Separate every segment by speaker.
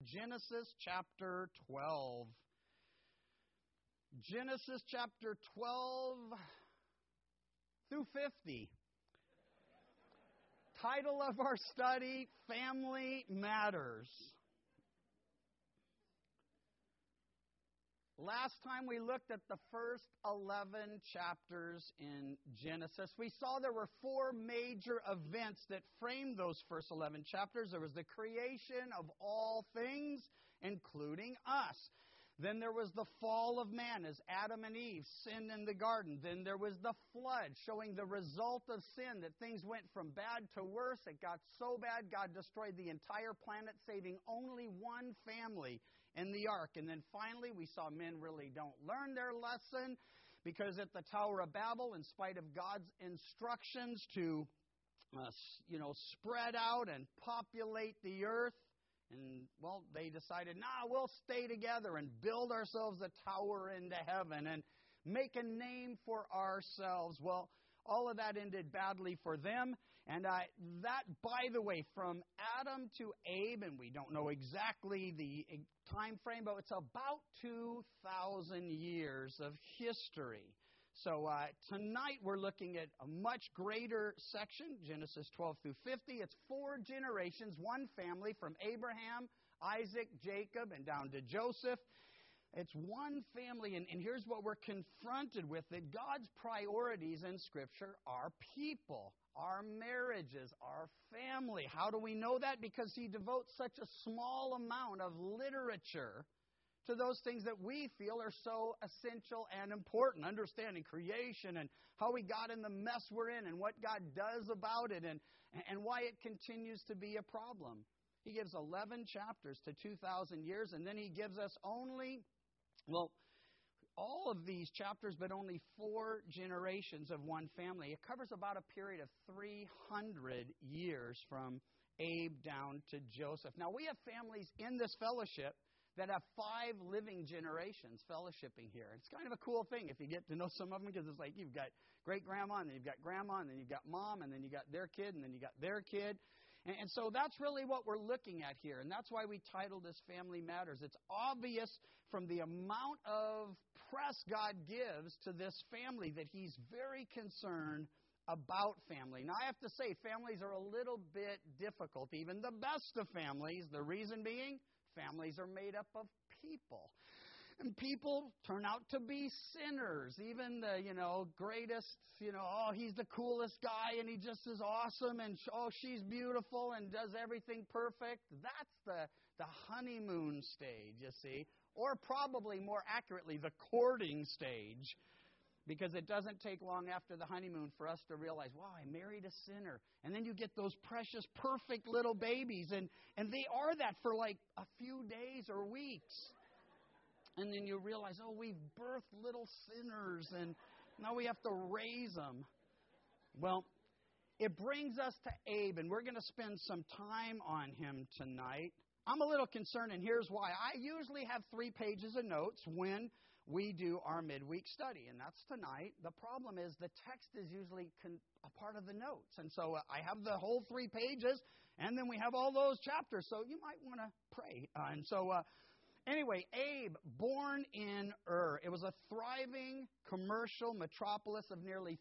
Speaker 1: Genesis chapter 12. Genesis chapter 12 through 50. Title of our study, Family Matters. Last time we looked at the first 11 chapters in Genesis. We saw there were four major events that framed those first 11 chapters. There was the creation of all things, including us. Then there was the fall of man as Adam and Eve sinned in the garden. Then there was the flood, showing the result of sin, that things went from bad to worse. It got so bad, God destroyed the entire planet, saving only one family in the ark. And then finally, we saw men really don't learn their lesson, because at the Tower of Babel, in spite of God's instructions to spread out and populate the earth, and, they decided, we'll stay together and build ourselves a tower into heaven and make a name for ourselves. Well, all of that ended badly for them. And that, by the way, from Adam to Abe, and we don't know exactly the time frame, but it's about 2,000 years of history. So tonight we're looking at a much greater section, Genesis 12 through 50. It's four generations, one family from Abraham, Isaac, Jacob, and down to Joseph. It's one family, and here's what we're confronted with, that God's priorities in Scripture are people, our marriages, our family. How do we know that? Because He devotes such a small amount of literature to those things that we feel are so essential and important. Understanding creation and how we got in the mess we're in and what God does about it and why it continues to be a problem. He gives 11 chapters to 2,000 years, and then He gives us only, all of these chapters, but only 4 generations of one family. It covers about a period of 300 years from Abe down to Joseph. Now, we have families in this fellowship that have 5 living generations fellowshipping here. It's kind of a cool thing if you get to know some of them, because it's like you've got great-grandma, and then you've got grandma, and then you've got mom, and then you got their kid, and then you got their kid. And so that's really what we're looking at here, and that's why we titled this Family Matters. It's obvious from the amount of press God gives to this family that He's very concerned about family. Now, I have to say, families are a little bit difficult, even the best of families. The reason being, families are made up of people. And people turn out to be sinners. Even the, greatest, he's the coolest guy and he just is awesome, and she's beautiful and does everything perfect. That's the honeymoon stage, you see. Or probably more accurately, the courting stage. Because it doesn't take long after the honeymoon for us to realize, I married a sinner. And then you get those precious, perfect little babies. And they are that for like a few days or weeks. And then you realize, we've birthed little sinners. And now we have to raise them. Well, it brings us to Abe. And we're going to spend some time on him tonight. I'm a little concerned, and here's why. I usually have 3 pages of notes when we do our midweek study, and that's tonight. The problem is the text is usually a part of the notes, and so I have the whole 3 pages, and then we have all those chapters, so you might want to pray. Anyway, Abe, born in Ur. It was a thriving commercial metropolis of nearly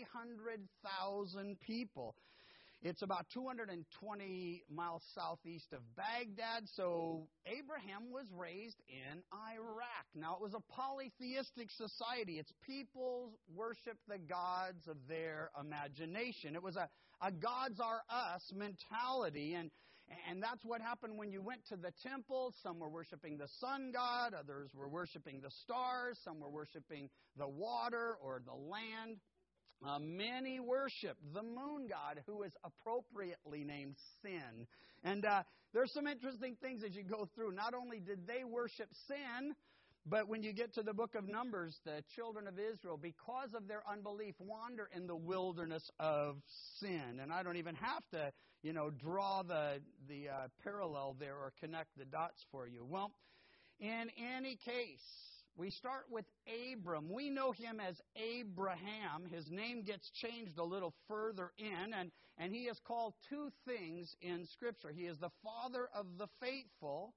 Speaker 1: 300,000 people. It's about 220 miles southeast of Baghdad, so Abraham was raised in Iraq. Now, it was a polytheistic society. Its people worshiped the gods of their imagination. It was a gods are us mentality, and that's what happened when you went to the temple. Some were worshiping the sun god, others were worshiping the stars, some were worshiping the water or the land. Many worship the moon god, who is appropriately named Sin. And there's some interesting things as you go through. Not only did they worship sin, but when you get to the book of Numbers, the children of Israel, because of their unbelief, wander in the wilderness of sin. And I don't even have to, draw the parallel there or connect the dots for you. Well, in any case, we start with Abram. We know him as Abraham. His name gets changed a little further in, and he is called 2 things in Scripture. He is the father of the faithful,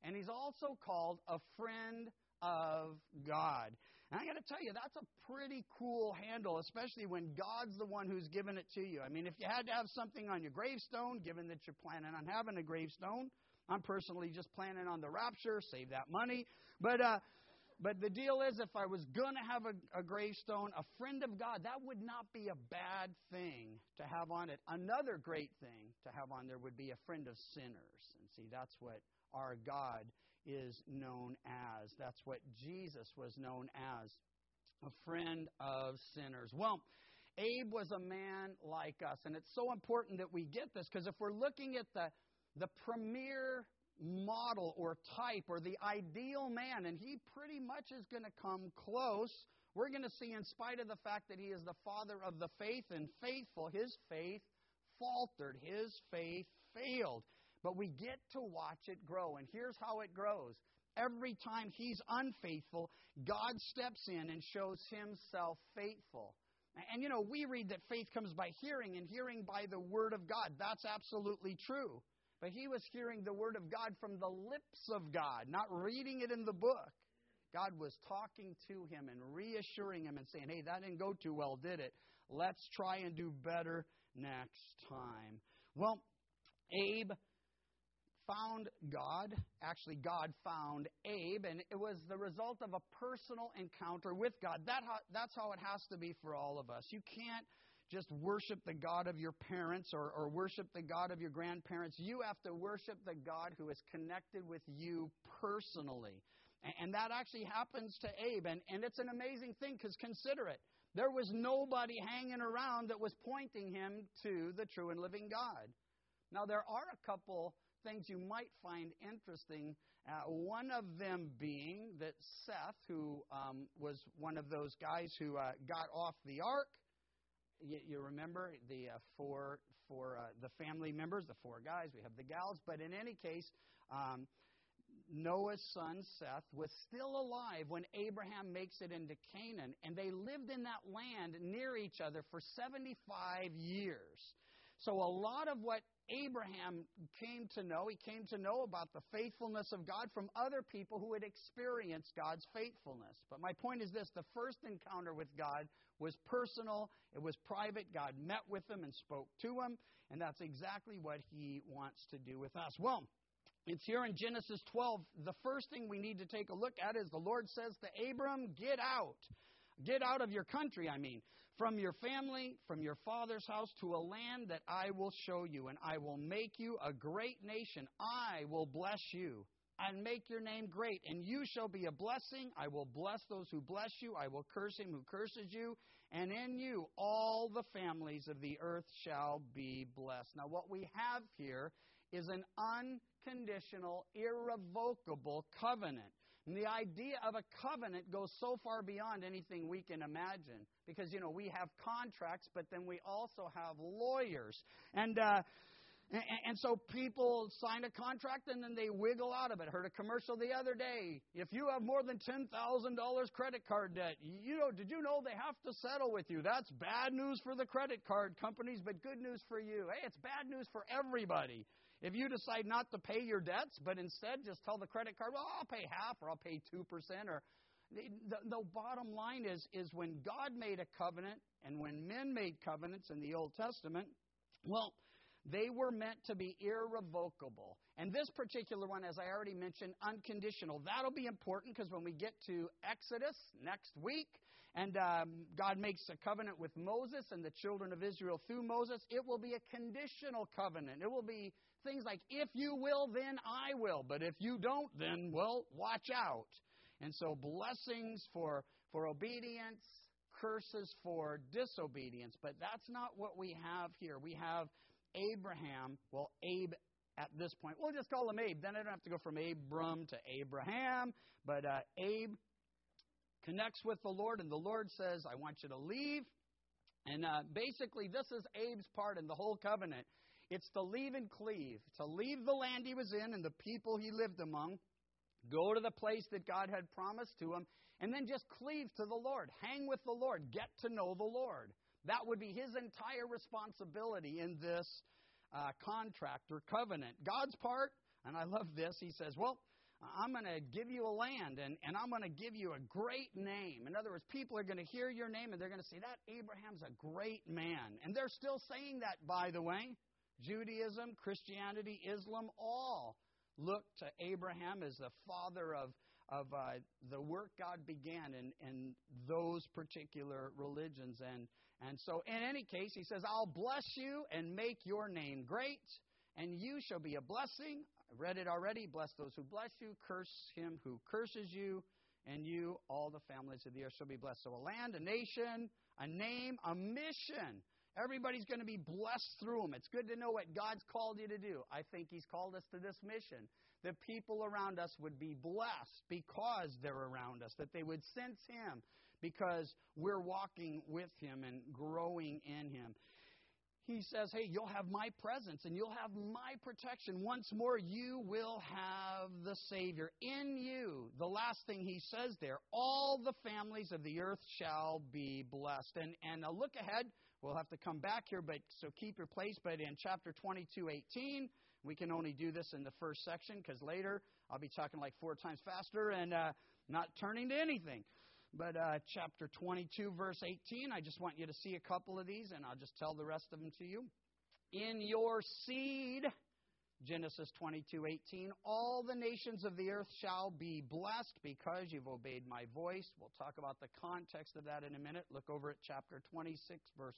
Speaker 1: and he's also called a friend of God. And I got to tell you, that's a pretty cool handle, especially when God's the one who's given it to you. I mean, if you had to have something on your gravestone, given that you're planning on having a gravestone, I'm personally just planning on the rapture, save that money. But the deal is, if I was going to have a gravestone, a friend of God, that would not be a bad thing to have on it. Another great thing to have on there would be a friend of sinners. And see, that's what our God is known as. That's what Jesus was known as, a friend of sinners. Well, Abe was a man like us, and it's so important that we get this, because if we're looking at the premier model or type or the ideal man, and he pretty much is going to come close, we're going to see, in spite of the fact that he is the father of the faith and faithful, his faith faltered, his faith failed. But we get to watch it grow, and here's how it grows. Every time he's unfaithful, God steps in and shows himself faithful. And we read that faith comes by hearing, and hearing by the Word of God. That's absolutely true. But he was hearing the Word of God from the lips of God, not reading it in the book. God was talking to him and reassuring him and saying, hey, that didn't go too well, did it? Let's try and do better next time. Well, Abe found God. Actually, God found Abe, and it was the result of a personal encounter with God. That's how it has to be for all of us. You can't just worship the God of your parents or worship the God of your grandparents. You have to worship the God who is connected with you personally. And that actually happens to Abe. And it's an amazing thing, because consider it. There was nobody hanging around that was pointing him to the true and living God. Now, there are a couple things you might find interesting. One of them being that Seth, who was one of those guys who got off the ark, you remember the the family members, the four guys, we have the gals, but in any case, Noah's son Seth was still alive when Abraham makes it into Canaan, and they lived in that land near each other for 75 years. So a lot of what Abraham came to know, he came to know about the faithfulness of God from other people who had experienced God's faithfulness. But my point is this: the first encounter with God was personal, it was private. God met with him and spoke to him, and that's exactly what he wants to do with us. Well, it's here in Genesis 12. The first thing we need to take a look at is the Lord says to Abram, get out. Get out of your country, from your family, from your father's house, to a land that I will show you, and I will make you a great nation. I will bless you and make your name great, and you shall be a blessing. I will bless those who bless you. I will curse him who curses you, and in you all the families of the earth shall be blessed. Now, what we have here is an unconditional, irrevocable covenant. And the idea of a covenant goes so far beyond anything we can imagine. Because, we have contracts, but then we also have lawyers. And so people sign a contract and then they wiggle out of it. Heard a commercial the other day. If you have more than $10,000 credit card debt, did you know they have to settle with you? That's bad news for the credit card companies, but good news for you. Hey, it's bad news for everybody. If you decide not to pay your debts, but instead just tell the credit card, well, I'll pay half or I'll pay 2%. Or the bottom line is when God made a covenant and when men made covenants in the Old Testament, well, they were meant to be irrevocable. And this particular one, as I already mentioned, unconditional. That'll be important because when we get to Exodus next week, and God makes a covenant with Moses and the children of Israel through Moses, it will be a conditional covenant. It will be things like, if you will, then I will. But if you don't, then, well, watch out. And so blessings for obedience, curses for disobedience. But that's not what we have here. We have Abraham, Abe at this point. We'll just call him Abe. Then I don't have to go from Abram to Abraham. But Abe connects with the Lord, and the Lord says, I want you to leave. And basically, this is Abe's part in the whole covenant. It's to leave and cleave, to leave the land he was in and the people he lived among, go to the place that God had promised to him, and then just cleave to the Lord. Hang with the Lord. Get to know the Lord. That would be his entire responsibility in this contract or covenant. God's part, and I love this, he says, I'm going to give you a land, and I'm going to give you a great name. In other words, people are going to hear your name, and they're going to say, that Abraham's a great man. And they're still saying that, by the way. Judaism, Christianity, Islam, all look to Abraham as the father of the work God began in those particular religions. And so, in any case, he says, I'll bless you and make your name great, and you shall be a blessing. I read it already. Bless those who bless you. Curse him who curses you. And you, all the families of the earth, shall be blessed. So a land, a nation, a name, a mission. Everybody's going to be blessed through them. It's good to know what God's called you to do. I think He's called us to this mission. The people around us would be blessed because they're around us, that they would sense Him because we're walking with Him and growing in Him. He says, hey, you'll have my presence and you'll have my protection. Once more, you will have the Savior in you. The last thing he says there, all the families of the earth shall be blessed. And a look ahead, we'll have to come back here, but so keep your place. But in chapter 22:18, we can only do this in the first section because later I'll be talking like 4 times faster and not turning to anything. But chapter 22, verse 18, I just want you to see a couple of these, and I'll just tell the rest of them to you. In your seed, Genesis 22:18, all the nations of the earth shall be blessed because you've obeyed my voice. We'll talk about the context of that in a minute. Look over at chapter 26, verse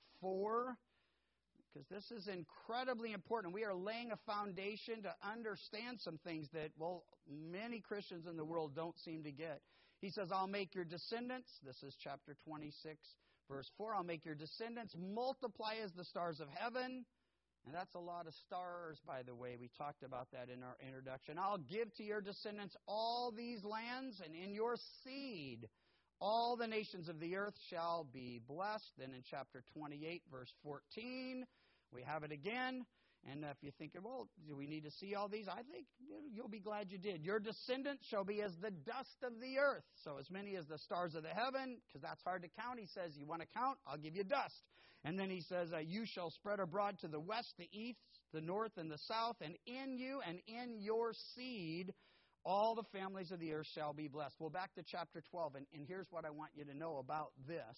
Speaker 1: 4, because this is incredibly important. We are laying a foundation to understand some things that, well, many Christians in the world don't seem to get. He says, I'll make your descendants, this is chapter 26, verse 4, I'll make your descendants multiply as the stars of heaven. And that's a lot of stars, by the way. We talked about that in our introduction. I'll give to your descendants all these lands, and in your seed all the nations of the earth shall be blessed. Then in chapter 28, verse 14, we have it again. And if you're thinking, well, do we need to see all these? I think you'll be glad you did. Your descendants shall be as the dust of the earth. So as many as the stars of the heaven, because that's hard to count. He says, you want to count? I'll give you dust. And then he says, you shall spread abroad to the west, the east, the north, and the south. And in you and in your seed, all the families of the earth shall be blessed. Well, back to chapter 12. And here's what I want you to know about this.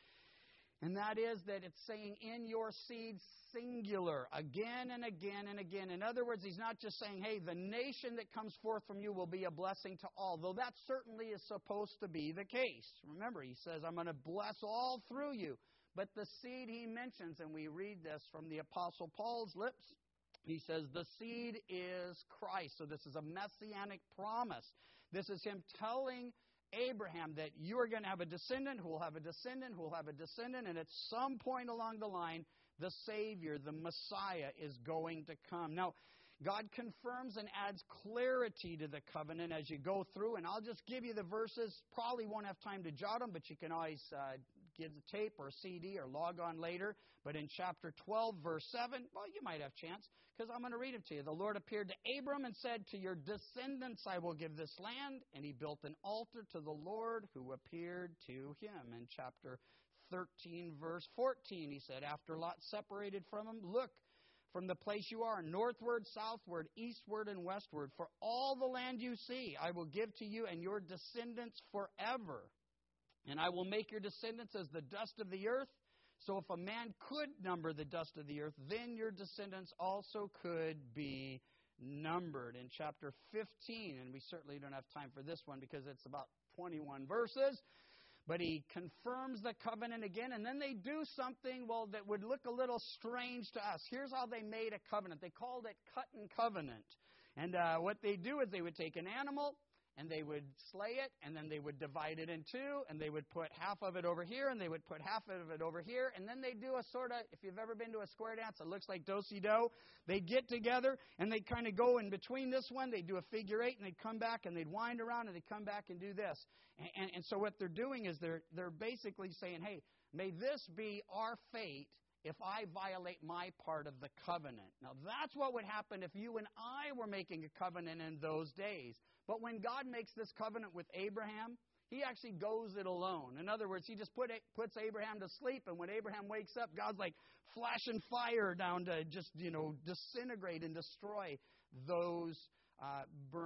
Speaker 1: And that is that it's saying in your seed, singular, again and again and again. In other words, he's not just saying, hey, the nation that comes forth from you will be a blessing to all, though that certainly is supposed to be the case. Remember, he says, I'm going to bless all through you. But the seed he mentions, and we read this from the Apostle Paul's lips, he says, the seed is Christ. So this is a messianic promise. This is him telling Abraham that you are going to have a descendant who will have a descendant who will have a descendant, and at some point along the line, the Savior, the Messiah, is going to come. Now, God confirms and adds clarity to the covenant as you go through, and I'll just give you the verses. Probably won't have time to jot them, but you can always give the tape or CD or log on later. But in chapter 12, verse 7, well, you might have chance, because I'm going to read it to you. The Lord appeared to Abram and said, to your descendants I will give this land. And he built an altar to the Lord who appeared to him. In chapter 13, verse 14, he said, after Lot separated from him, look, from the place you are, northward, southward, eastward, and westward, for all the land you see, I will give to you and your descendants forever. And I will make your descendants as the dust of the earth. So if a man could number the dust of the earth, then your descendants also could be numbered. In chapter 15, and we certainly don't have time for this one because it's about 21 verses, but he confirms the covenant again, and then they do something, well, that would look a little strange to us. Here's how they made a covenant. They called it cut and covenant. And what they do is they would take an animal, and they would slay it, and then they would divide it in two, and they would put half of it over here, and they would put half of it over here, and then they do a sort of, if you've ever been to a square dance, it looks like do-si-do. They'd get together, and they'd kind of go in between this one, they'd do a figure eight, and they'd come back, and they'd wind around, and they'd come back and do this. And so what they're doing is they're basically saying, hey, may this be our fate if I violate my part of the covenant. Now, that's what would happen if you and I were making a covenant in those days. But when God makes this covenant with Abraham, he actually goes it alone. In other words, he just puts Abraham to sleep, and when Abraham wakes up, God's like flashing fire down to just, disintegrate and destroy those burnt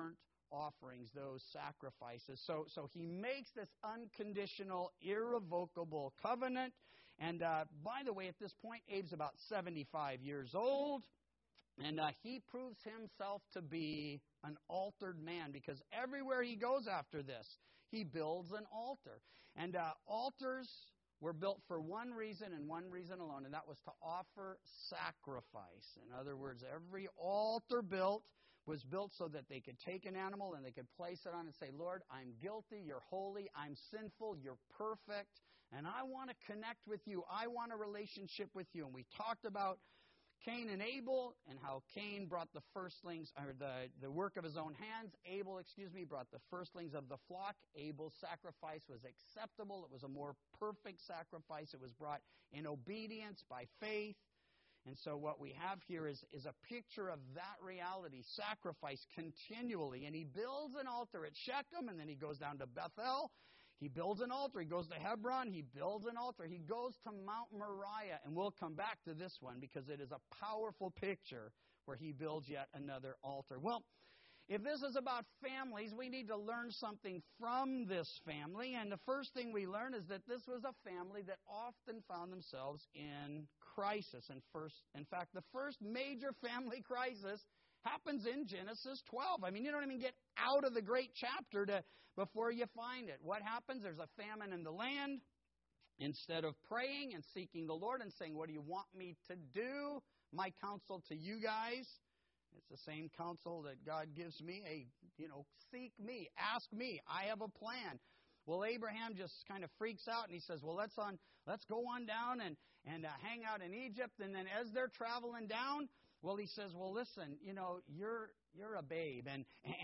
Speaker 1: offerings, those sacrifices. So he makes this unconditional, irrevocable covenant. And by the way, at this point, Abe's about 75 years old. And he proves himself to be an altered man, because everywhere he goes after this, he builds an altar. And altars were built for one reason and one reason alone, and that was to offer sacrifice. In other words, every altar built was built so that they could take an animal and they could place it on and say, Lord, I'm guilty, you're holy, I'm sinful, you're perfect, and I want to connect with you. I want a relationship with you. And we talked about Cain and Abel, and how Cain brought the firstlings, or the work of his own hands. Abel, brought the firstlings of the flock. Abel's sacrifice was acceptable. It was a more perfect sacrifice. It was brought in obedience by faith. And so what we have here is a picture of that reality, sacrifice continually. And he builds an altar at Shechem, and then he goes down to Bethel. He builds an altar. He goes to Hebron. He builds an altar. He goes to Mount Moriah. And we'll come back to this one because it is a powerful picture where he builds yet another altar. Well, if this is about families, we need to learn something from this family. And the first thing we learn is that this was a family that often found themselves in crisis. In fact, the first major family crisis happens in Genesis 12. I mean, you don't even get out of the great chapter before you find it. What happens? There's a famine in the land. Instead of praying and seeking the Lord and saying, what do you want me to do? My counsel to you guys, it's the same counsel that God gives me. Hey, seek me, ask me. I have a plan. Well, Abraham just kind of freaks out and he says, well, let's go on down and hang out in Egypt. And then as they're traveling down, well, he says, well, listen, you're a babe. And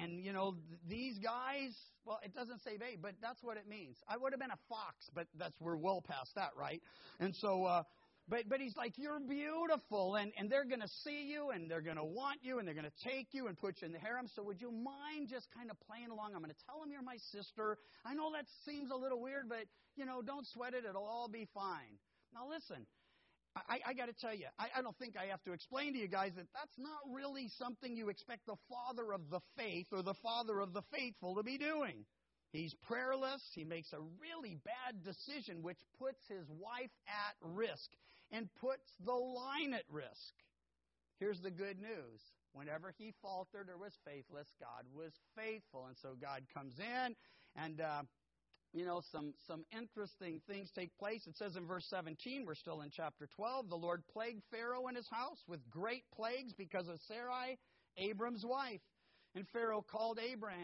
Speaker 1: these guys, well, it doesn't say babe, but that's what it means. I would have been a fox, but we're well past that, right? And so, but he's like, you're beautiful, and they're going to see you, and they're going to want you, and they're going to take you and put you in the harem. So would you mind just kind of playing along? I'm going to tell them you're my sister. I know that seems a little weird, but, don't sweat it. It'll all be fine. Now, listen. I got to tell you, I don't think I have to explain to you guys that that's not really something you expect the father of the faith or the father of the faithful to be doing. He's prayerless. He makes a really bad decision, which puts his wife at risk and puts the line at risk. Here's the good news. Whenever he faltered or was faithless, God was faithful. And so God comes in and some interesting things take place. It says in verse 17, we're still in chapter 12, the Lord plagued Pharaoh and his house with great plagues because of Sarai, Abram's wife. And Pharaoh called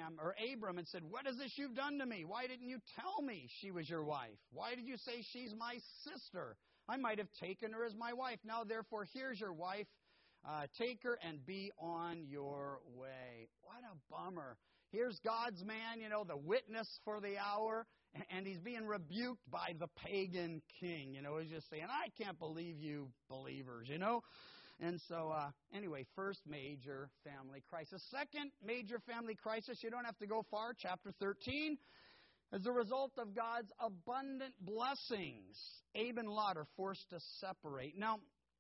Speaker 1: Abram and said, what is this you've done to me? Why didn't you tell me she was your wife? Why did you say she's my sister? I might have taken her as my wife. Now, therefore, here's your wife. Take her and be on your way. What a bummer. Here's God's man, the witness for the hour, and he's being rebuked by the pagan king. He's just saying, I can't believe you believers, And so, anyway, first major family crisis. Second major family crisis, you don't have to go far, chapter 13. As a result of God's abundant blessings, Abe and Lot are forced to separate. Now,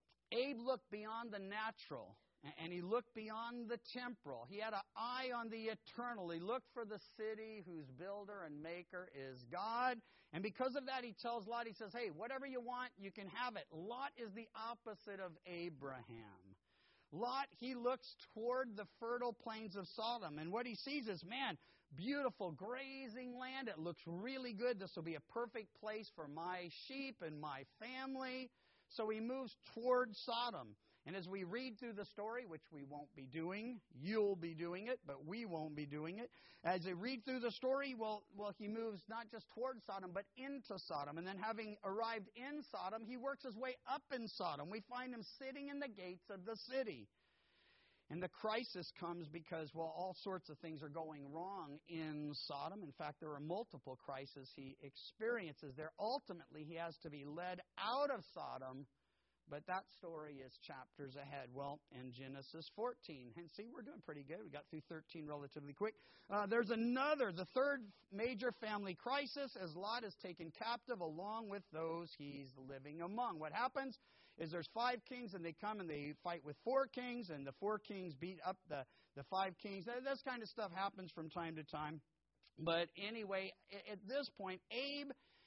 Speaker 1: Abe looked beyond the natural, and he looked beyond the temporal. He had an eye on the eternal. He looked for the city whose builder and maker is God. And because of that, he tells Lot, he says, hey, whatever you want, you can have it. Lot is the opposite of Abraham. Lot, he looks toward the fertile plains of Sodom, and what he sees is, man, beautiful grazing land. It looks really good. This will be a perfect place for my sheep and my family. So he moves toward Sodom. And as we read through the story, which we won't be doing, you'll be doing it, but we won't be doing it. As they read through the story, well, he moves not just toward Sodom, but into Sodom. And then having arrived in Sodom, he works his way up in Sodom. We find him sitting in the gates of the city. And the crisis comes because, well, all sorts of things are going wrong in Sodom. In fact, there are multiple crises he experiences there. Ultimately, he has to be led out of Sodom, but that story is chapters ahead. Well, in Genesis 14. And see, we're doing pretty good. We got through 13 relatively quick. There's the third major family crisis, as Lot is taken captive along with those he's living among. What happens? is there's 5 kings, and they come and they fight with 4 kings, and the 4 kings beat up the 5 kings. This kind of stuff happens from time to time. But anyway, at this point, Abe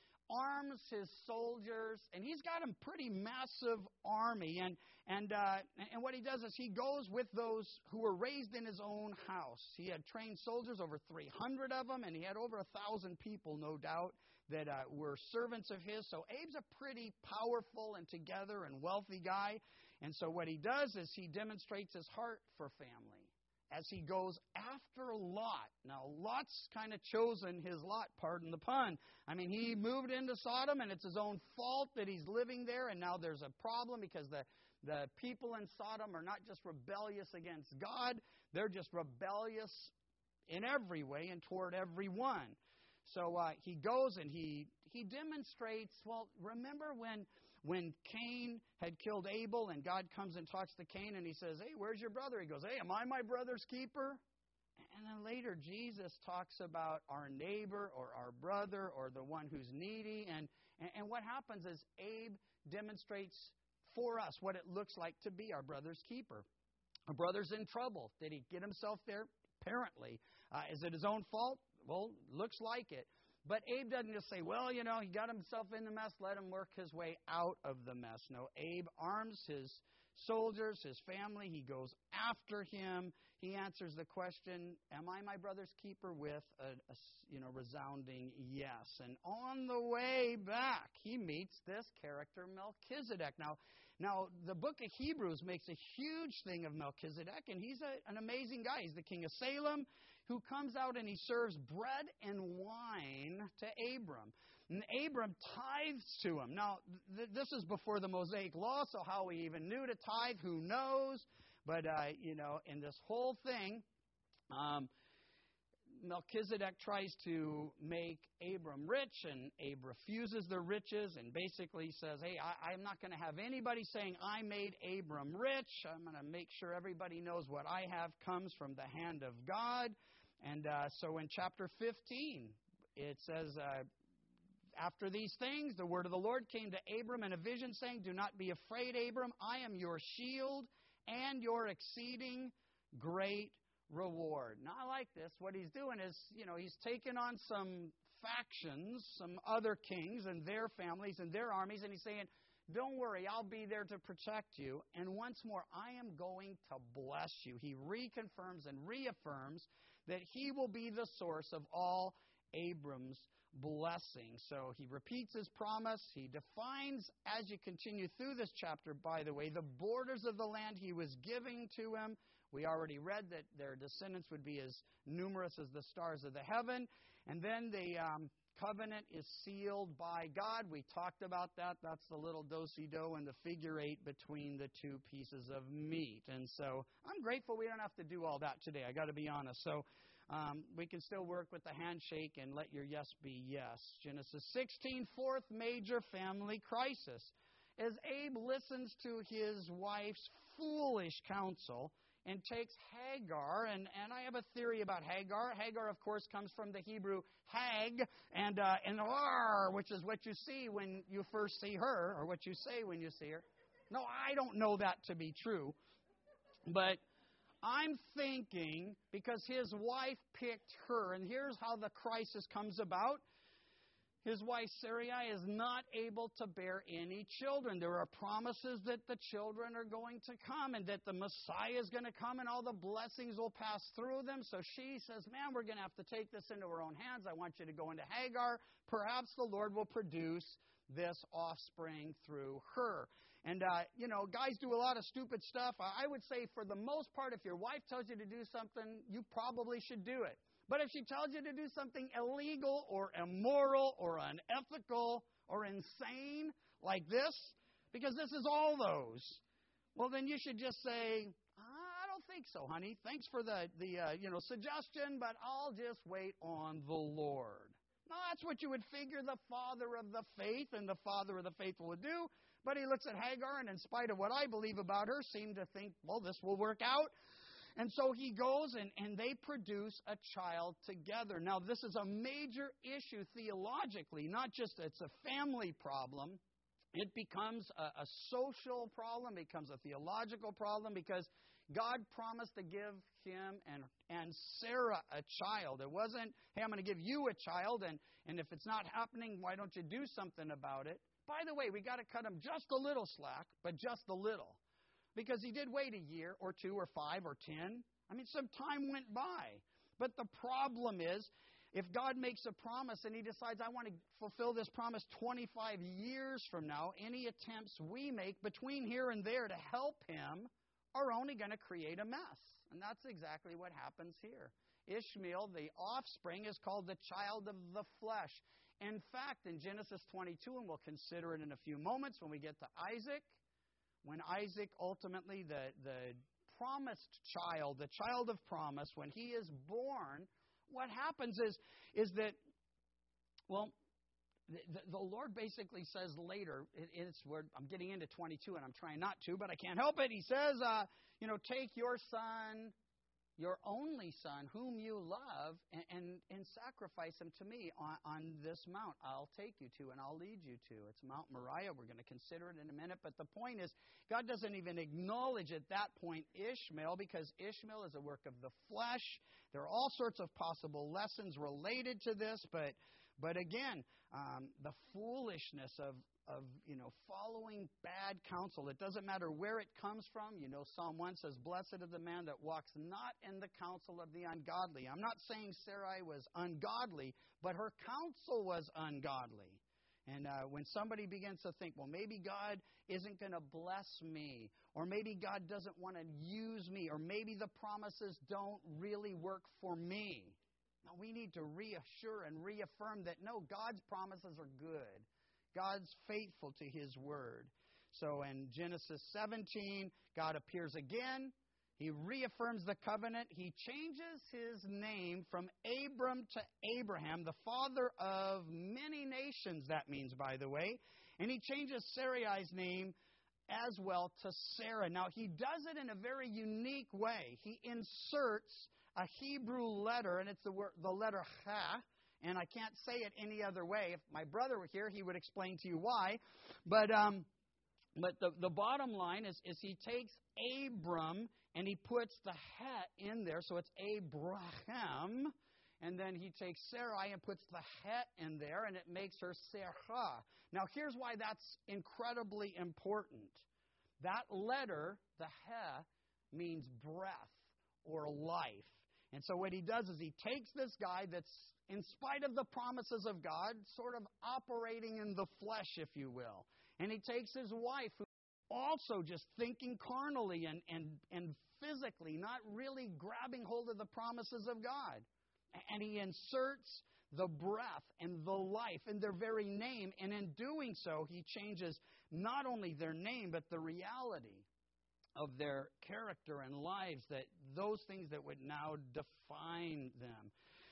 Speaker 1: arms his soldiers, and he's got a pretty massive army. And what he does is he goes with those who were raised in his own house. He had trained soldiers, over 300 of them, and he had over 1,000 people, no doubt, that were servants of his. So Abe's a pretty powerful and together and wealthy guy. And so what he does is he demonstrates his heart for family as he goes after Lot. Now, Lot's kind of chosen his lot, pardon the pun. I mean, he moved into Sodom, and it's his own fault that he's living there, and now there's a problem because the people in Sodom are not just rebellious against God, they're just rebellious in every way and toward everyone. So he goes and he demonstrates, well, remember when Cain had killed Abel, and God comes and talks to Cain, and he says, hey, where's your brother? He goes, hey, am I my brother's keeper? And then later Jesus talks about our neighbor or our brother or the one who's needy. And what happens is Abe demonstrates for us what it looks like to be our brother's keeper. Our brother's in trouble. Did he get himself there? Apparently. Is it his own fault? Well, looks like it. But Abe doesn't just say, well, he got himself in the mess, let him work his way out of the mess. No, Abe arms his soldiers, his family. He goes after him. He answers the question, am I my brother's keeper, with a resounding yes. And on the way back, he meets this character, Melchizedek. Now, the book of Hebrews makes a huge thing of Melchizedek, and he's an amazing guy. He's the king of Salem, who comes out and he serves bread and wine to Abram. And Abram tithes to him. Now, this is before the Mosaic Law, so how he even knew to tithe, who knows? But, in this whole thing, Melchizedek tries to make Abram rich, and Abe refuses the riches and basically says, hey, I'm not going to have anybody saying I made Abram rich. I'm going to make sure everybody knows what I have comes from the hand of God. And so in chapter 15, it says, after these things, the word of the Lord came to Abram in a vision, saying, do not be afraid, Abram. I am your shield and your exceeding great reward. Now, I like this. What he's doing is, he's taken on some factions, some other kings and their families and their armies, and he's saying, don't worry, I'll be there to protect you. And once more, I am going to bless you. He reconfirms and reaffirms that he will be the source of all Abram's blessing. So he repeats his promise. He defines, as you continue through this chapter, by the way, the borders of the land he was giving to him. We already read that their descendants would be as numerous as the stars of the heaven. And then the covenant is sealed by God. We talked about that. That's the little do-si-do and the figure 8 between the two pieces of meat. And so I'm grateful we don't have to do all that today. I got to be honest. So we can still work with the handshake and let your yes be yes. Genesis 16, fourth major family crisis. As Abe listens to his wife's foolish counsel and takes Hagar, and I have a theory about Hagar. Hagar, of course, comes from the Hebrew hag, and ar, which is what you see when you first see her, or what you say when you see her. No, I don't know that to be true, but I'm thinking because his wife picked her, and here's how the crisis comes about. His wife Sarai is not able to bear any children. There are promises that the children are going to come and that the Messiah is going to come and all the blessings will pass through them. So she says, man, we're going to have to take this into our own hands. I want you to go into Hagar. Perhaps the Lord will produce this offspring through her. And, guys do a lot of stupid stuff. I would say for the most part, if your wife tells you to do something, you probably should do it. But if she tells you to do something illegal or immoral or unethical or insane like this, because this is all those, well, then you should just say, I don't think so, honey. Thanks for the suggestion, but I'll just wait on the Lord. Now, that's what you would figure the father of the faith and the father of the faithful would do. But he looks at Hagar, and in spite of what I believe about her, seemed to think, well, this will work out. And so he goes and they produce a child together. Now, this is a major issue theologically, not just it's a family problem. It becomes a social problem, it becomes a theological problem, because God promised to give him and Sarah a child. It wasn't, hey, I'm going to give you a child, and if it's not happening, why don't you do something about it? By the way, we got to cut him just a little slack, but just a little. Because he did wait a year or 2 or 5 or 10. I mean, some time went by. But the problem is, if God makes a promise and he decides, I want to fulfill this promise 25 years from now, any attempts we make between here and there to help him are only going to create a mess. And that's exactly what happens here. Ishmael, the offspring, is called the child of the flesh. In fact, in Genesis 22, and we'll consider it in a few moments when we get to Isaac, when Isaac ultimately, the promised child, the child of promise, when he is born, what happens is that, well, the Lord basically says later, it's where I'm getting into 22 and I'm trying not to, but I can't help it. He says, take your son, your only son, whom you love, and sacrifice him to me on this mount I'll take you to and I'll lead you to. It's Mount Moriah. We're going to consider it in a minute. But the point is, God doesn't even acknowledge at that point Ishmael, because Ishmael is a work of the flesh. There are all sorts of possible lessons related to this, but again, the foolishness of following bad counsel. It doesn't matter where it comes from. Psalm 1 says, "Blessed is the man that walks not in the counsel of the ungodly." I'm not saying Sarai was ungodly, but her counsel was ungodly. And when somebody begins to think, well, maybe God isn't going to bless me, or maybe God doesn't want to use me, or maybe the promises don't really work for me. Now, we need to reassure and reaffirm that, no, God's promises are good. God's faithful to His Word. So in Genesis 17, God appears again. He reaffirms the covenant. He changes his name from Abram to Abraham, the father of many nations, that means, by the way. And he changes Sarai's name as well to Sarah. Now, he does it in a very unique way. He inserts a Hebrew letter, and it's the letter Ha. And I can't say it any other way. If my brother were here, he would explain to you why. But the bottom line is he takes Abram and he puts the Het in there, so it's Abraham. And then he takes Sarai and puts the Het in there, and it makes her Sarah. Now, here's why that's incredibly important. That letter, the He, means breath or life. And so what he does is he takes this guy that's, in spite of the promises of God, sort of operating in the flesh, if you will. And he takes his wife, who's also just thinking carnally and physically, not really grabbing hold of the promises of God. And he inserts the breath and the life in their very name. And in doing so, he changes not only their name, but the reality of their character and lives, that those things that would now define them.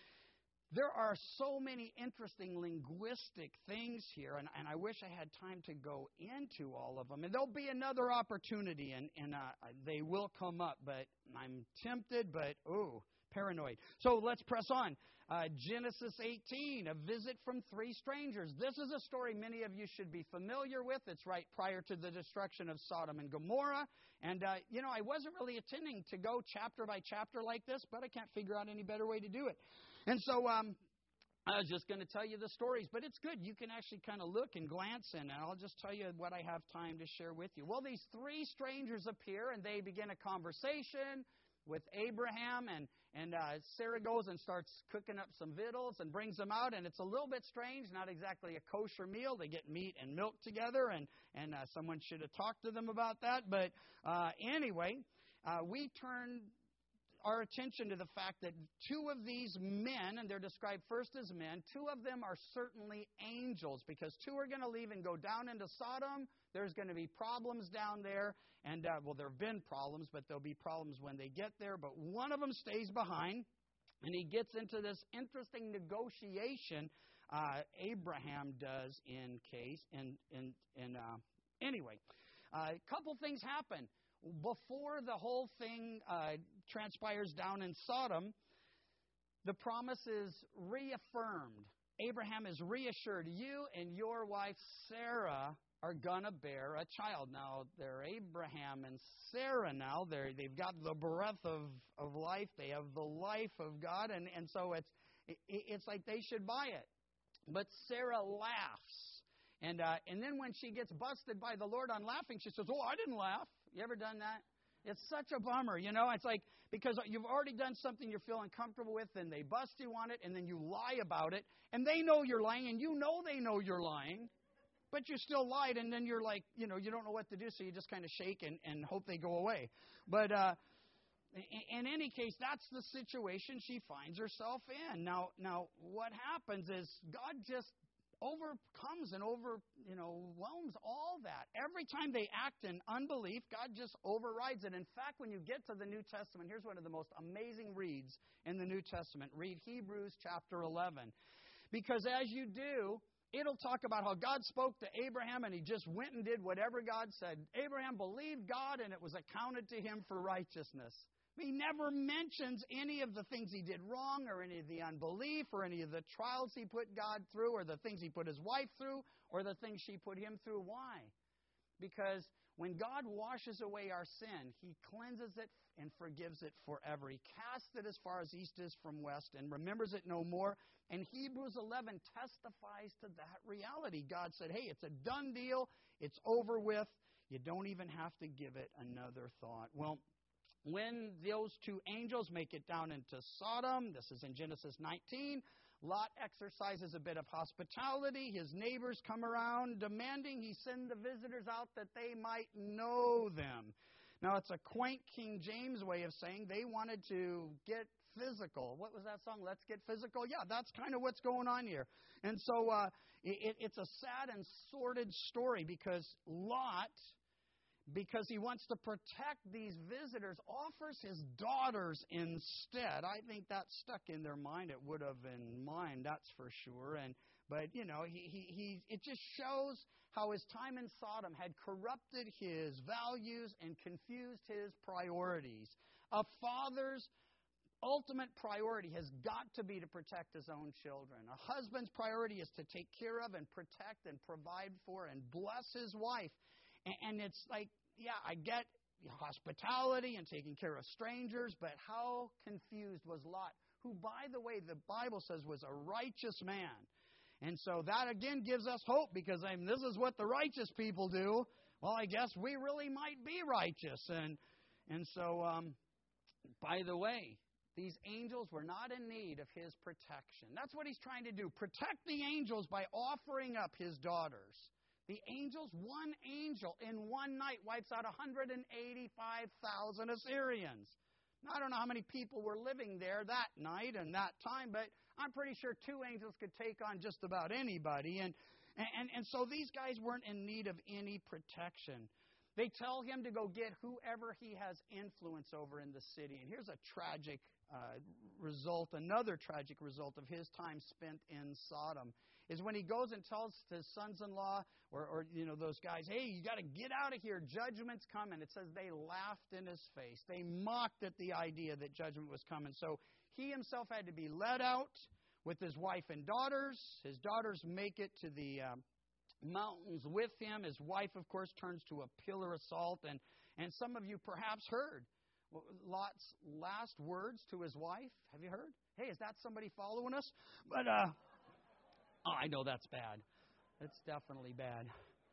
Speaker 1: There are so many interesting linguistic things here, and I wish I had time to go into all of them. And there'll be another opportunity, and they will come up, but I'm tempted, but, paranoid. So let's press on. Genesis 18, a visit from 3 strangers. This is a story many of you should be familiar with. It's right prior to the destruction of Sodom and Gomorrah. And, I wasn't really intending to go chapter by chapter like this, but I can't figure out any better way to do it. And so I was just going to tell you the stories, but it's good. You can actually kind of look and glance in, and I'll just tell you what I have time to share with you. Well, these 3 strangers appear, and they begin a conversation with Abraham, and Sarah goes and starts cooking up some victuals and brings them out, and it's a little bit strange, not exactly a kosher meal. They get meat and milk together, and someone should have talked to them about that. But anyway, we turn our attention to the fact that 2 of these men, and they're described first as men, 2 of them are certainly angels, because 2 are going to leave and go down into Sodom. There's going to be problems down there, and there have been problems, but there'll be problems when they get there. But one of them stays behind, and he gets into this interesting negotiation. Abraham does anyway, a couple things happen. Before the whole thing transpires down in Sodom, the promise is reaffirmed. Abraham is reassured, you and your wife Sarah are going to bear a child. Now, they're Abraham and Sarah now. They've got the breath of life. They have the life of God, and so it's like they should buy it. But Sarah laughs. And then when she gets busted by the Lord on laughing, she says, "Oh, I didn't laugh." You ever done that? It's such a bummer, you know. It's like, because you've already done something you're feeling comfortable with, and they bust you on it, and then you lie about it, and they know you're lying, and you know they know you're lying, but you still lied, and then you're like, you know, you don't know what to do, so you just kind of shake and hope they go away. But in any case, that's the situation she finds herself in. Now, what happens is God just overcomes and overwhelms all that. Every time they act in unbelief, God just overrides it. In fact, when you get to the New Testament, here's one of the most amazing reads in the New Testament. Read Hebrews chapter 11. Because as you do, it'll talk about how God spoke to Abraham and he just went and did whatever God said. Abraham believed God and it was accounted to him for righteousness. He never mentions any of the things he did wrong or any of the unbelief or any of the trials he put God through or the things he put his wife through or the things she put him through. Why? Because when God washes away our sin, he cleanses it and forgives it forever. He casts it as far as east is from west and remembers it no more. And Hebrews 11 testifies to that reality. God said, hey, it's a done deal. It's over with. You don't even have to give it another thought. Well, when those two angels make it down into Sodom, this is in Genesis 19, Lot exercises a bit of hospitality. His neighbors come around demanding he send the visitors out that they might know them. Now, it's a quaint King James way of saying they wanted to get physical. What was that song? Let's get physical? Yeah, that's kind of what's going on here. And so it's a sad and sordid story because Lot, because he wants to protect these visitors, offers his daughters instead. I think that stuck in their mind. It would have in mine, that's for sure. But you know, it just shows how his time in Sodom had corrupted his values and confused his priorities. A father's ultimate priority has got to be to protect his own children. A husband's priority is to take care of and protect and provide for and bless his wife. And it's like, yeah, I get hospitality and taking care of strangers, but how confused was Lot, who, by the way, the Bible says was a righteous man. And so that, again, gives us hope because, I mean, this is what the righteous people do. Well, I guess we really might be righteous. And so, by the way, these angels were not in need of his protection. That's what he's trying to do, protect the angels by offering up his daughters. The angels, one angel in one night wipes out 185,000 Assyrians. Now, I don't know how many people were living there that night and that time, but I'm pretty sure two angels could take on just about anybody. And so these guys weren't in need of any protection. They tell him to go get whoever he has influence over in the city. And here's a tragic result, another tragic result of his time spent in Sodom, is when he goes and tells his sons-in-law or those guys, hey, you got to get out of here, judgment's coming. It says they laughed in his face. They mocked at the idea that judgment was coming. So he himself had to be led out with his wife and daughters. His daughters make it to the mountains with him. His wife, of course, turns to a pillar of salt. And some of you perhaps heard Lot's last words to his wife. Have you heard? Hey, is that somebody following us? But, I know that's bad. It's definitely bad.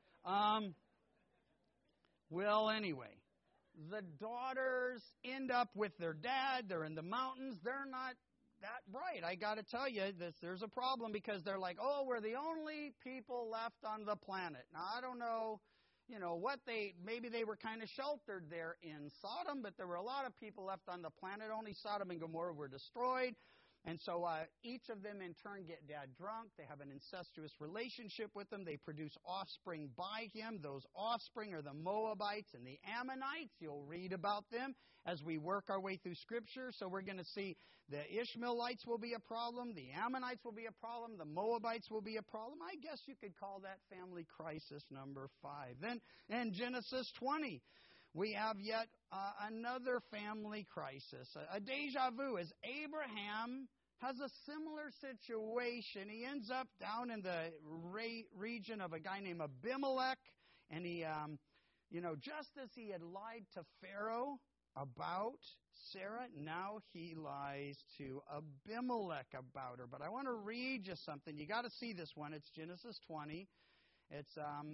Speaker 1: Well, anyway, the daughters end up with their dad. They're in the mountains. They're not that bright. I got to tell you, there's a problem because they're like, oh, we're the only people left on the planet. Now, I don't know, maybe they were kind of sheltered there in Sodom, but there were a lot of people left on the planet. Only Sodom and Gomorrah were destroyed. And so each of them in turn get dad drunk. They have an incestuous relationship with them. They produce offspring by him. Those offspring are the Moabites and the Ammonites. You'll read about them as we work our way through Scripture. So we're going to see the Ishmaelites will be a problem. The Ammonites will be a problem. The Moabites will be a problem. I guess you could call that family crisis number 5. Then in Genesis 20, we have yet another family crisis, a deja vu, as Abraham has a similar situation. He ends up down in the region of a guy named Abimelech. And he, just as he had lied to Pharaoh about Sarah, now he lies to Abimelech about her. But I want to read you something. You got to see this one. It's Genesis 20. It's,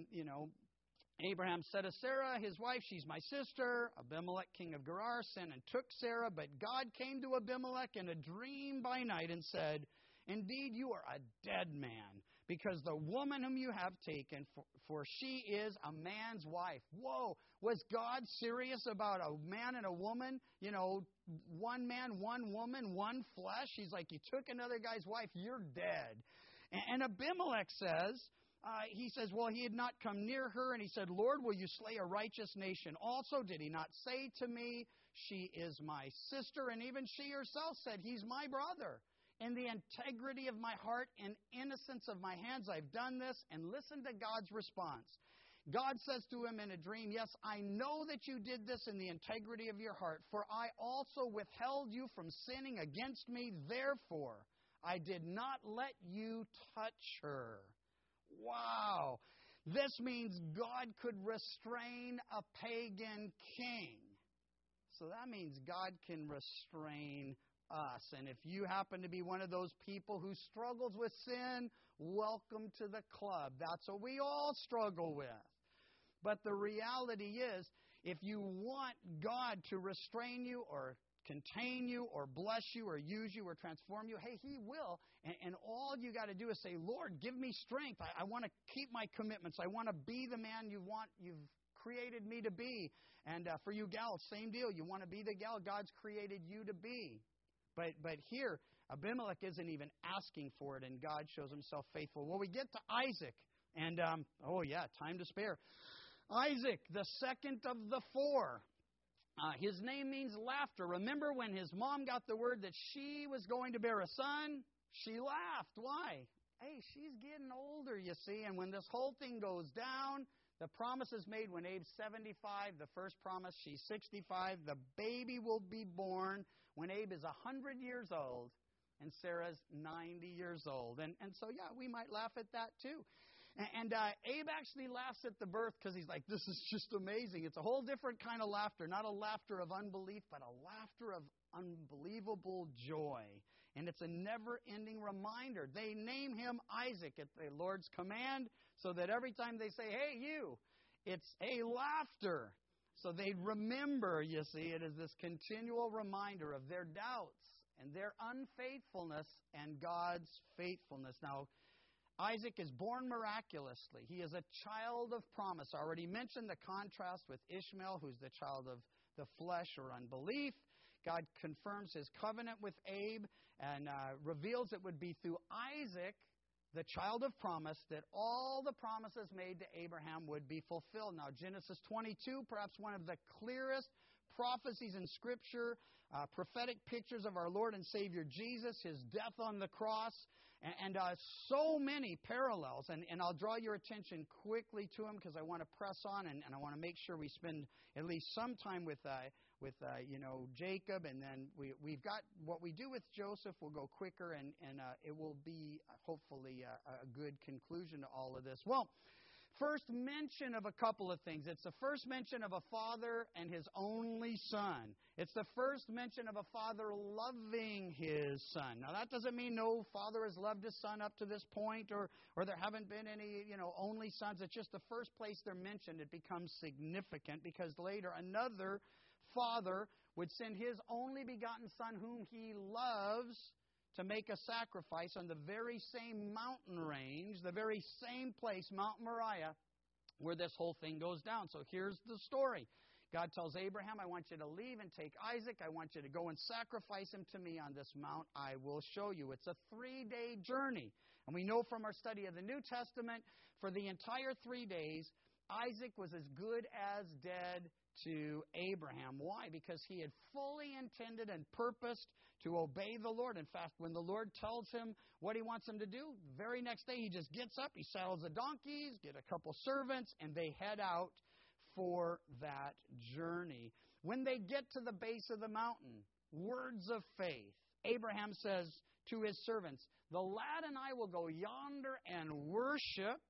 Speaker 1: Abraham said to Sarah, his wife, she's my sister. Abimelech, king of Gerar, sent and took Sarah. But God came to Abimelech in a dream by night and said, indeed, you are a dead man, because the woman whom you have taken, for she is a man's wife. Whoa, was God serious about a man and a woman? One man, one woman, one flesh? He's like, you took another guy's wife, you're dead. And Abimelech says, he says, well, he had not come near her, and he said, Lord, will you slay a righteous nation also? Did he not say to me, she is my sister? And even she herself said, he's my brother. In the integrity of my heart and innocence of my hands, I've done this. And listen to God's response. God says to him in a dream, yes, I know that you did this in the integrity of your heart, for I also withheld you from sinning against me. Therefore, I did not let you touch her. Wow. This means God could restrain a pagan king. So that means God can restrain us. And if you happen to be one of those people who struggles with sin, welcome to the club. That's what we all struggle with. But the reality is, if you want God to restrain you or contain you or bless you or use you or transform you, hey, He will. And all you got to do is say, Lord, give me strength. I want to keep my commitments. I want to be the man you've created me to be. And for you gals, same deal. You want to be the gal God's created you to be. But here, Abimelech isn't even asking for it, and God shows himself faithful. Well, we get to Isaac, and, time to spare. Isaac, the second of the four. His name means laughter. Remember when his mom got the word that she was going to bear a son? She laughed. Why? Hey, she's getting older, you see, and when this whole thing goes down, the promise is made when Abe's 75. The first promise, she's 65. The baby will be born when Abe is 100 years old and Sarah's 90 years old. And so, yeah, we might laugh at that too. And Abe actually laughs at the birth because he's like, this is just amazing. It's a whole different kind of laughter, not a laughter of unbelief, but a laughter of unbelievable joy. And it's a never-ending reminder. They name him Isaac at the Lord's command so that every time they say, hey, you, it's a laughter. So they remember, you see, it is this continual reminder of their doubts and their unfaithfulness and God's faithfulness. Now, Isaac is born miraculously. He is a child of promise. I already mentioned the contrast with Ishmael, who's the child of the flesh or unbelief. God confirms His covenant with Abe and reveals it would be through Isaac, the child of promise, that all the promises made to Abraham would be fulfilled. Now, Genesis 22, perhaps one of the clearest prophecies in Scripture, prophetic pictures of our Lord and Savior Jesus, His death on the cross, and so many parallels. And I'll draw your attention quickly to them because I want to press on and I want to make sure we spend at least some time with Jacob, and then we've got what we do with Joseph. We'll go quicker, and it will be hopefully a good conclusion to all of this. Well, first mention of a couple of things. It's the first mention of a father and his only son. It's the first mention of a father loving his son. Now, that doesn't mean no father has loved his son up to this point, or there haven't been any, only sons. It's just the first place they're mentioned. It becomes significant because later another father would send his only begotten son whom he loves to make a sacrifice on the very same mountain range, the very same place, Mount Moriah, where this whole thing goes down. So here's the story. God tells Abraham, I want you to leave and take Isaac. I want you to go and sacrifice him to me on this mount. I will show you. It's a 3-day journey. And we know from our study of the New Testament, for the entire 3 days, Isaac was as good as dead to Abraham. Why? Because he had fully intended and purposed to obey the Lord. In fact, when the Lord tells him what He wants him to do, the very next day he just gets up, he saddles the donkeys, get a couple servants, and they head out for that journey. When they get to the base of the mountain, words of faith. Abraham says to his servants, the lad and I will go yonder and worship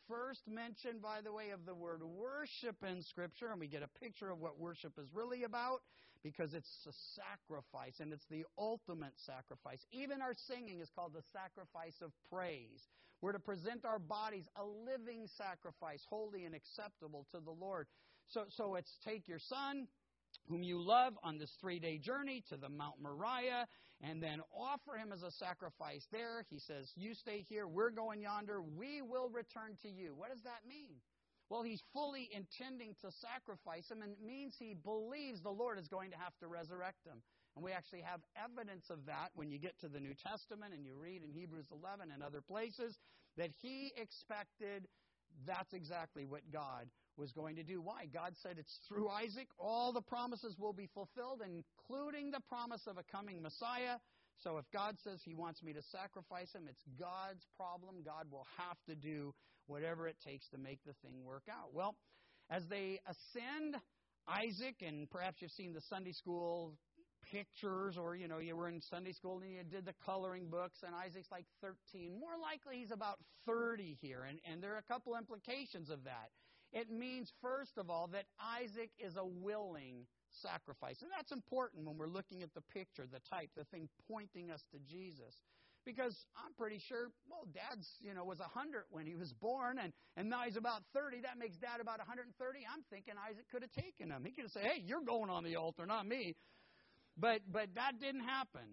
Speaker 1: first mention, by the way, of the word worship in Scripture, and we get a picture of what worship is really about, because it's a sacrifice, and it's the ultimate sacrifice. Even our singing is called the sacrifice of praise. We're to present our bodies a living sacrifice, holy and acceptable to the Lord. So it's take your son, whom you love, on this 3-day journey to the Mount Moriah, and then offer him as a sacrifice there. He says, you stay here, we're going yonder, we will return to you. What does that mean? Well, he's fully intending to sacrifice him, and it means he believes the Lord is going to have to resurrect him. And we actually have evidence of that when you get to the New Testament and you read in Hebrews 11 and other places that he expected that's exactly what God was going to do. Why? God said it's through Isaac all the promises will be fulfilled, including the promise of a coming Messiah. So if God says he wants me to sacrifice him, it's God's problem. God will have to do whatever it takes to make the thing work out. Well, as they ascend, Isaac, and perhaps you've seen the Sunday school pictures, or you were in Sunday school and you did the coloring books, and Isaac's like 13. More likely he's about 30 here, and there are a couple implications of that. It means, first of all, that Isaac is a willing sacrifice. And that's important when we're looking at the picture, the type, the thing pointing us to Jesus. Because I'm pretty sure, well, Dad's, was 100 when he was born, and now he's about 30. That makes Dad about 130. I'm thinking Isaac could have taken him. He could have said, hey, you're going on the altar, not me. But that didn't happen.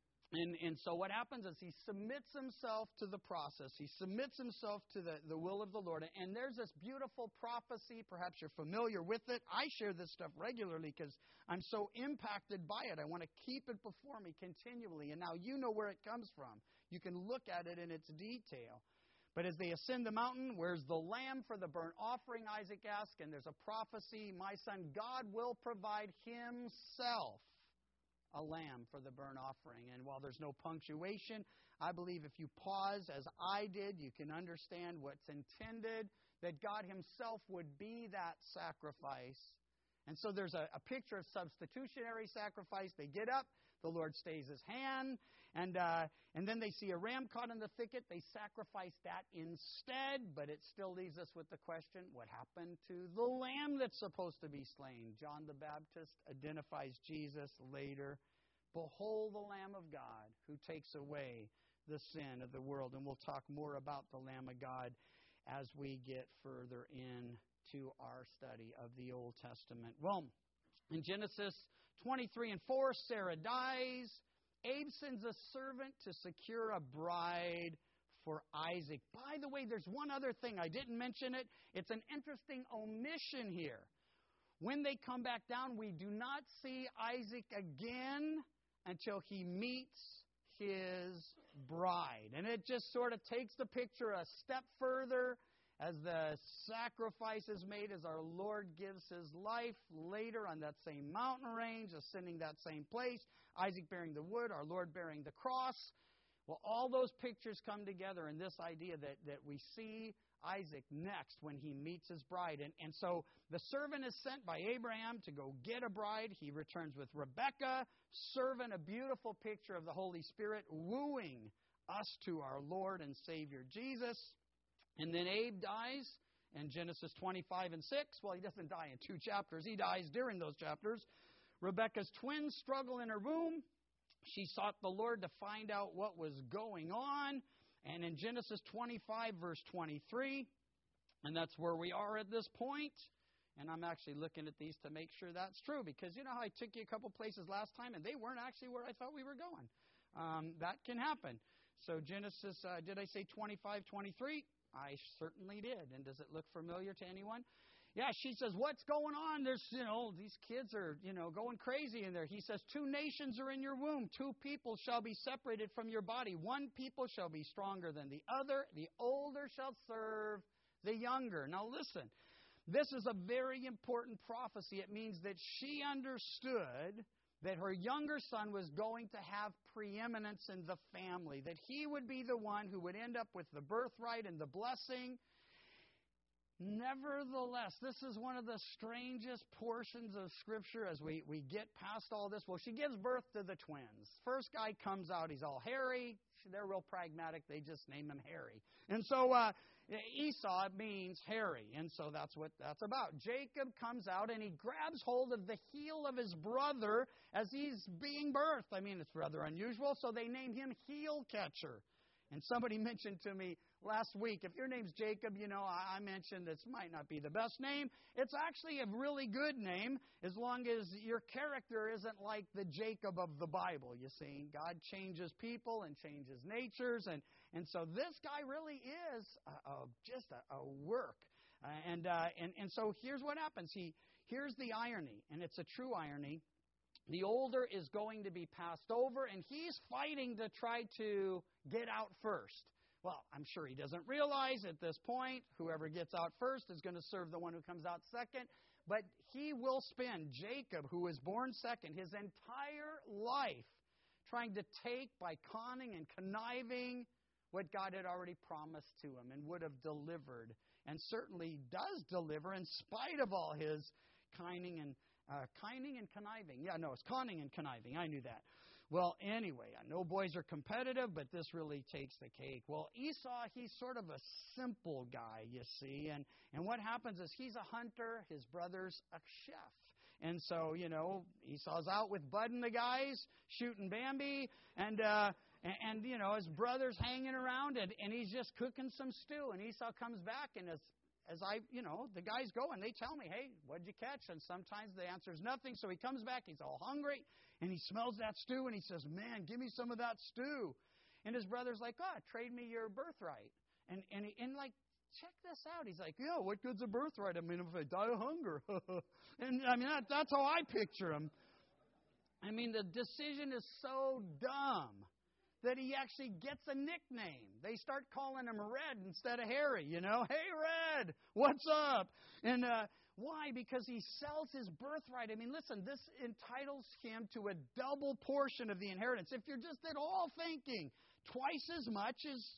Speaker 1: And so what happens is he submits himself to the process. He submits himself to the will of the Lord. And there's this beautiful prophecy. Perhaps you're familiar with it. I share this stuff regularly because I'm so impacted by it. I want to keep it before me continually. And now you know where it comes from. You can look at it in its detail. But as they ascend the mountain, where's the lamb for the burnt offering, Isaac asks. And there's a prophecy, my son, God will provide himself a lamb for the burnt offering. And while there's no punctuation, I believe if you pause, as I did, you can understand what's intended, that God himself would be that sacrifice. And so there's a picture of substitutionary sacrifice. They get up, the Lord stays his hand, and then they see a ram caught in the thicket. They sacrifice that instead, but it still leaves us with the question, what happened to the lamb that's supposed to be slain? John the Baptist identifies Jesus later. Behold the Lamb of God who takes away the sin of the world. And we'll talk more about the Lamb of God as we get further into our study of the Old Testament. Well, in Genesis 23 and 4, Sarah dies. Abe sends a servant to secure a bride for Isaac. By the way, there's one other thing. I didn't mention it. It's an interesting omission here. When they come back down, we do not see Isaac again until he meets his bride. And it just sort of takes the picture a step further as the sacrifice is made, as our Lord gives his life later on that same mountain range, ascending that same place, Isaac bearing the wood, our Lord bearing the cross. Well, all those pictures come together in this idea that we see Isaac next when he meets his bride. And so the servant is sent by Abraham to go get a bride. He returns with Rebekah, servant, a beautiful picture of the Holy Spirit wooing us to our Lord and Savior Jesus. And then Abe dies in Genesis 25 and 6. Well, he doesn't die in 2 chapters. He dies during those chapters. Rebekah's twins struggle in her womb. She sought the Lord to find out what was going on. And in Genesis 25, verse 23, and that's where we are at this point. And I'm actually looking at these to make sure that's true, because you know how I took you a couple places last time and they weren't actually where I thought we were going. That can happen. So Genesis, did I say 25, 23? I certainly did. And does it look familiar to anyone? Yeah, she says, what's going on? There's, these kids are, going crazy in there. He says, 2 nations are in your womb. 2 people shall be separated from your body. 1 people shall be stronger than the other. The older shall serve the younger. Now listen, this is a very important prophecy. It means that she understood that her younger son was going to have preeminence in the family, that he would be the one who would end up with the birthright and the blessing. Nevertheless, this is one of the strangest portions of Scripture as we get past all this. Well, she gives birth to the twins. First guy comes out, he's all hairy. they're real pragmatic. They just name him Harry. And so Esau means hairy, and so that's what that's about. Jacob comes out, and he grabs hold of the heel of his brother as he's being birthed. I mean, it's rather unusual, so they name him Heel Catcher. And somebody mentioned to me last week, if your name's Jacob, I mentioned this might not be the best name. It's actually a really good name as long as your character isn't like the Jacob of the Bible, you see. God changes people and changes natures, and so this guy really is just a work. And so here's what happens. Here's the irony, and it's a true irony. The older is going to be passed over, and he's fighting to try to get out first. Well, I'm sure he doesn't realize at this point, whoever gets out first is going to serve the one who comes out second. But he will spend, Jacob, who was born second, his entire life trying to take by conning and conniving what God had already promised to him and would have delivered, and certainly does deliver in spite of all his conning and conniving. Yeah, no, it's conning and conniving. I knew that. Well, anyway, I know boys are competitive, but this really takes the cake. Well, Esau, he's sort of a simple guy, you see. And what happens is he's a hunter, his brother's a chef. And so, Esau's out with Bud and the guys, shooting Bambi, and his brother's hanging around, and he's just cooking some stew. And Esau comes back, and as the guys go and they tell me, hey, what'd you catch? And sometimes the answer is nothing. So he comes back, he's all hungry, and he smells that stew, and he says, man, give me some of that stew. And his brother's like, trade me your birthright. And check this out. He's like, yeah, what good's a birthright? I mean, if I die of hunger. And I mean, that's how I picture him. I mean, the decision is so dumb that he actually gets a nickname. They start calling him Red instead of Harry, Hey, Red, what's up? And why? Because he sells his birthright. I mean, listen, this entitles him to a double portion of the inheritance. If you're just at all thinking twice as much.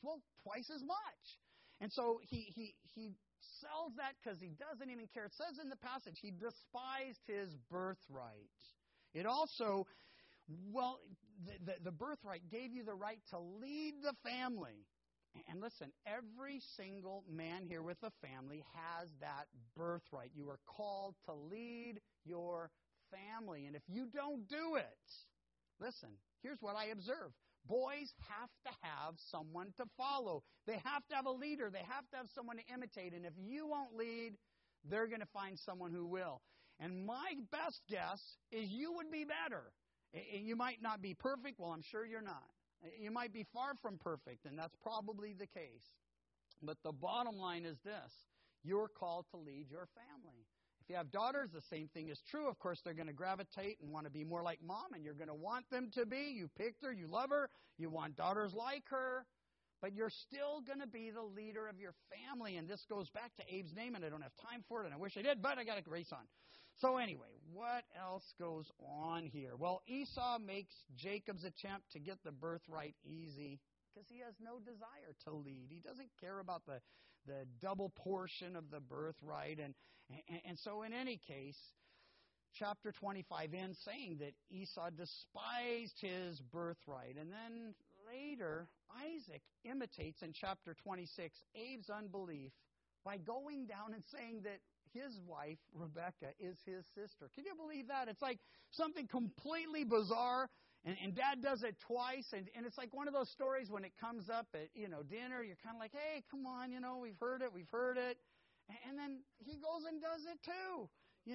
Speaker 1: And so he sells that because he doesn't even care. It says in the passage, he despised his birthright. It also... Well, the birthright gave you the right to lead the family. And listen, every single man here with a family has that birthright. You are called to lead your family. And if you don't do it, listen, here's what I observe. Boys have to have someone to follow. They have to have a leader. They have to have someone to imitate. And if you won't lead, they're going to find someone who will. And my best guess is you would be better. You might not be perfect. Well, I'm sure you're not. You might be far from perfect, and that's probably the case. But the bottom line is this. You're called to lead your family. If you have daughters, the same thing is true. Of course, they're going to gravitate and want to be more like mom, and you're going to want them to be. You picked her. You love her. You want daughters like her. But you're still going to be the leader of your family. And this goes back to Abe's name, and I don't have time for it, and I wish I did, but I got to race on. So anyway, what else goes on here? Well, Esau makes Jacob's attempt to get the birthright easy because he has no desire to lead. He doesn't care about the double portion of the birthright. And so in any case, chapter 25 ends saying that Esau despised his birthright. And then later, Isaac imitates in chapter 26 Abe's unbelief by going down and saying that his wife, Rebekah, is his sister. Can you believe that? It's like something completely bizarre, and Dad does it twice, and it's like one of those stories when it comes up at dinner, you're kind of like, hey, come on, we've heard it. And then he goes and does it too.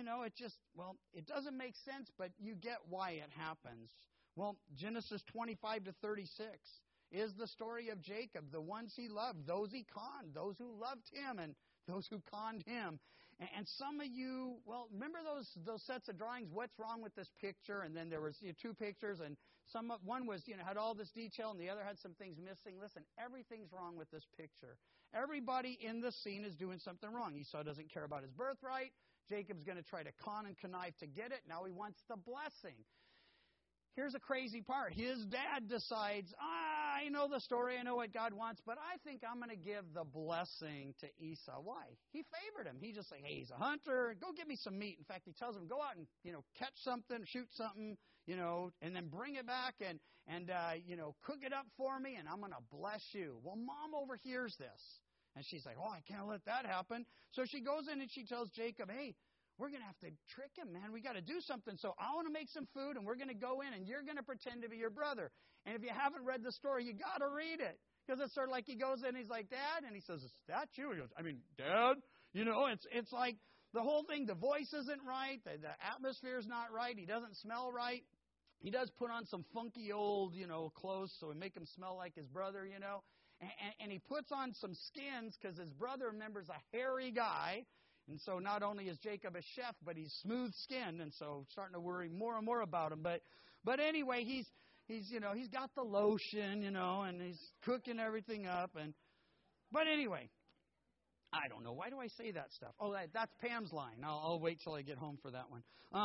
Speaker 1: It doesn't make sense, but you get why it happens. Well, Genesis 25 to 36 is the story of Jacob, the ones he loved, those he conned, those who loved him, and those who conned him. And some of you, remember those sets of drawings? What's wrong with this picture? And then there was two pictures, and one was had all this detail, and the other had some things missing. Listen, everything's wrong with this picture. Everybody in the scene is doing something wrong. Esau doesn't care about his birthright. Jacob's going to try to con and connive to get it. Now he wants the blessing. Here's a crazy part. His dad decides, I know the story. I know what God wants, but I think I'm going to give the blessing to Esau. Why? He favored him. He just like, hey, he's a hunter. Go get me some meat. In fact, he tells him, go out and, catch something, shoot something, and then bring it back and cook it up for me, and I'm going to bless you. Well, Mom overhears this, and she's like, oh, I can't let that happen. So she goes in and she tells Jacob, hey, we're going to have to trick him, man. We got to do something. So I want to make some food, and we're going to go in, and you're going to pretend to be your brother. And if you haven't read the story, you got to read it. Because it's sort of like he goes in, and he's like, Dad? And he says, is that you? He goes, Dad? It's like the whole thing, the voice isn't right. The atmosphere is not right. He doesn't smell right. He does put on some funky old, clothes so he make him smell like his brother, And he puts on some skins because his brother, remembers, a hairy guy. And so not only is Jacob a chef, but he's smooth-skinned, and so starting to worry more and more about him. But anyway, he's got the lotion, and he's cooking everything up. But anyway, I don't know. Why do I say that stuff? Oh, that's Pam's line. I'll wait till I get home for that one.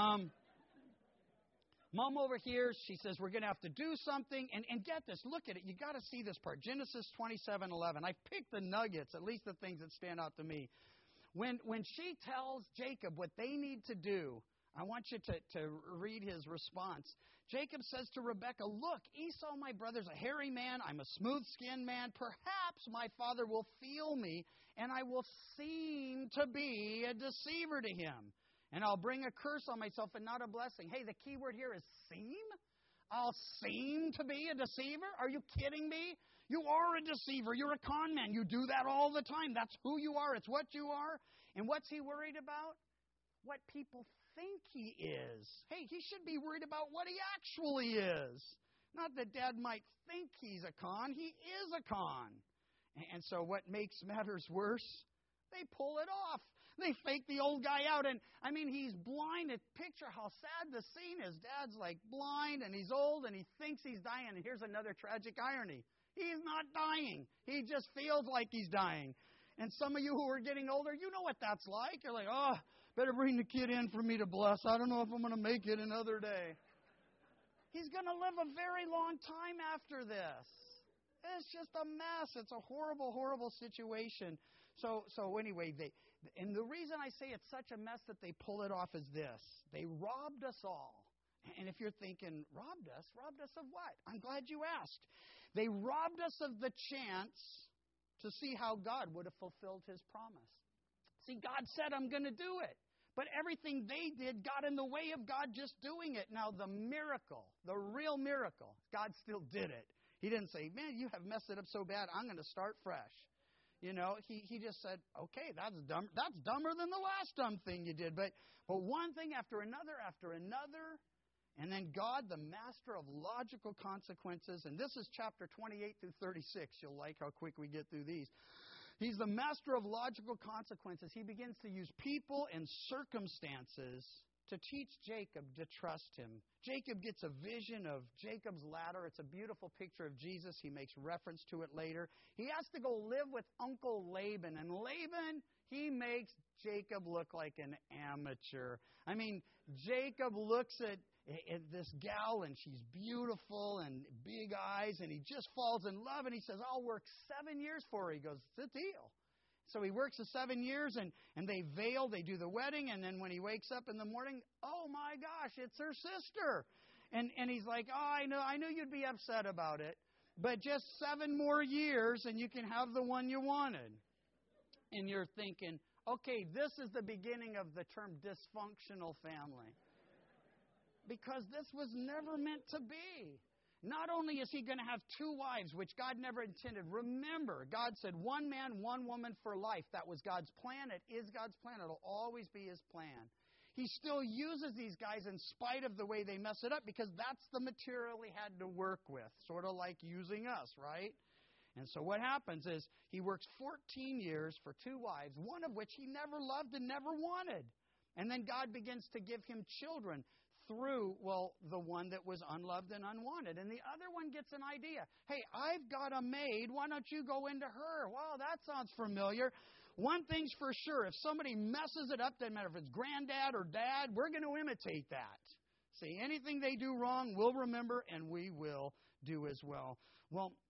Speaker 1: Mom overhears. She says, we're going to have to do something. And get this. Look at it. You got to see this part. Genesis 27:11. I picked the nuggets, at least the things that stand out to me. When she tells Jacob what they need to do, I want you to read his response. Jacob says to Rebekah, look, Esau, my brother's a hairy man. I'm a smooth-skinned man. Perhaps my father will feel me, and I will seem to be a deceiver to him. And I'll bring a curse on myself and not a blessing. Hey, the key word here is seem. I'll seem to be a deceiver? Are you kidding me? You are a deceiver. You're a con man. You do that all the time. That's who you are. It's what you are. And what's he worried about? What people think he is. Hey, he should be worried about what he actually is. Not that Dad might think he's a con. He is a con. And so what makes matters worse? They pull it off. They fake the old guy out. And, he's blind. Picture how sad the scene is. Dad's like blind, and he's old, and he thinks he's dying. And here's another tragic irony. He's not dying. He just feels like he's dying. And some of you who are getting older, you know what that's like. You're like, oh, better bring the kid in for me to bless. I don't know if I'm going to make it another day. He's going to live a very long time after this. It's just a mess. It's a horrible, horrible situation. So anyway, and the reason I say it's such a mess that they pull it off is this. They robbed us all. And if you're thinking, robbed us of what? I'm glad you asked. They robbed us of the chance to see how God would have fulfilled his promise. See, God said, I'm going to do it. But everything they did got in the way of God just doing it. Now, the miracle, the real miracle, God still did it. He didn't say, man, you have messed it up so bad, I'm going to start fresh. He just said, okay, that's dumb. That's dumber than the last dumb thing you did. But one thing after another, and then God, the master of logical consequences, and this is chapter 28 through 36. You'll like how quick we get through these. He's the master of logical consequences. He begins to use people and circumstances to teach Jacob to trust him. Jacob gets a vision of Jacob's ladder. It's a beautiful picture of Jesus. He makes reference to it later. He has to go live with Uncle Laban. And Laban, he makes Jacob look like an amateur. Jacob looks at this gal, and she's beautiful and big eyes, and he just falls in love, and he says, I'll work 7 years for her. He goes, it's a deal. So he works the 7 years, and they veil, they do the wedding, and then when he wakes up in the morning, oh my gosh, it's her sister. And he's like, oh, I knew you'd be upset about it, but just 7 more years, and you can have the one you wanted. And you're thinking, okay, this is the beginning of the term dysfunctional family. Because this was never meant to be. Not only is he going to have 2 wives, which God never intended. Remember, God said 1 man, 1 woman for life. That was God's plan. It is God's plan. It'll always be his plan. He still uses these guys in spite of the way they mess it up because that's the material he had to work with. Sort of like using us, right? And so what happens is he works 14 years for 2 wives, one of which he never loved and never wanted. And then God begins to give him children through, the one that was unloved and unwanted. And the other one gets an idea. Hey, I've got a maid. Why don't you go into her? Wow, that sounds familiar. One thing's for sure. If somebody messes it up, doesn't matter if it's granddad or dad, we're going to imitate that. See, anything they do wrong, we'll remember, and we will do as well. Well,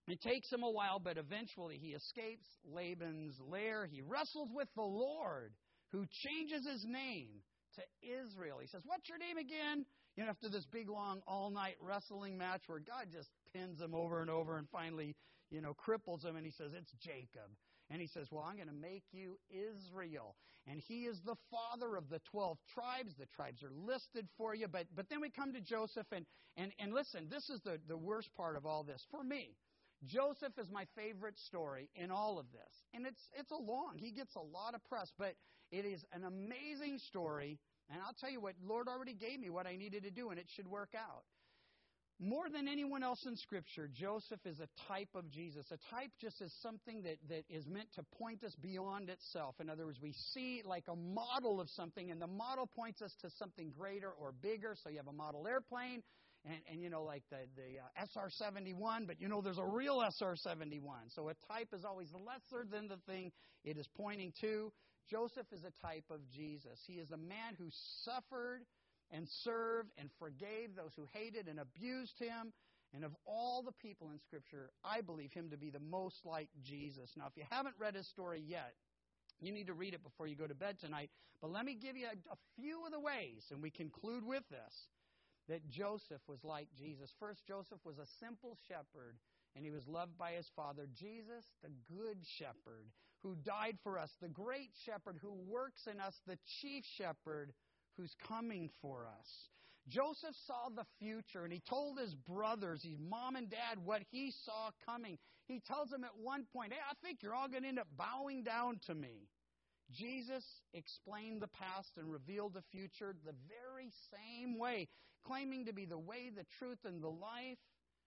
Speaker 1: It takes him a while, but eventually he escapes Laban's lair. He wrestles with the Lord, who changes his name to Israel. He says, "What's your name again?" After this big, long, all-night wrestling match where God just pins him over and over and finally, cripples him, and he says, "It's Jacob." And he says, "Well, I'm going to make you Israel." And he is the father of the 12 tribes. The tribes are listed for you. But then we come to Joseph, and listen, this is the worst part of all this. For me, Joseph is my favorite story in all of this. And it's he gets a lot of press, but it is an amazing story. And I'll tell you what, Lord already gave me what I needed to do, and it should work out. More than anyone else in Scripture, Joseph is a type of Jesus. A type just is something that is meant to point us beyond itself. In other words, we see like a model of something, and the model points us to something greater or bigger. So you have a model airplane, and like the SR-71, but there's a real SR-71. So a type is always lesser than the thing it is pointing to. Joseph is a type of Jesus. He is a man who suffered and served and forgave those who hated and abused him. And of all the people in Scripture, I believe him to be the most like Jesus. Now, if you haven't read his story yet, you need to read it before you go to bed tonight. But let me give you a few of the ways, and we conclude with this, that Joseph was like Jesus. First, Joseph was a simple shepherd, and he was loved by his father. Jesus, the good shepherd, who died for us, the great shepherd who works in us, the chief shepherd who's coming for us. Joseph saw the future, and he told his brothers, his mom and dad, what he saw coming. He tells them at one point, "Hey, I think you're all going to end up bowing down to me." Jesus explained the past and revealed the future the very same way, claiming to be the way, the truth, and the life.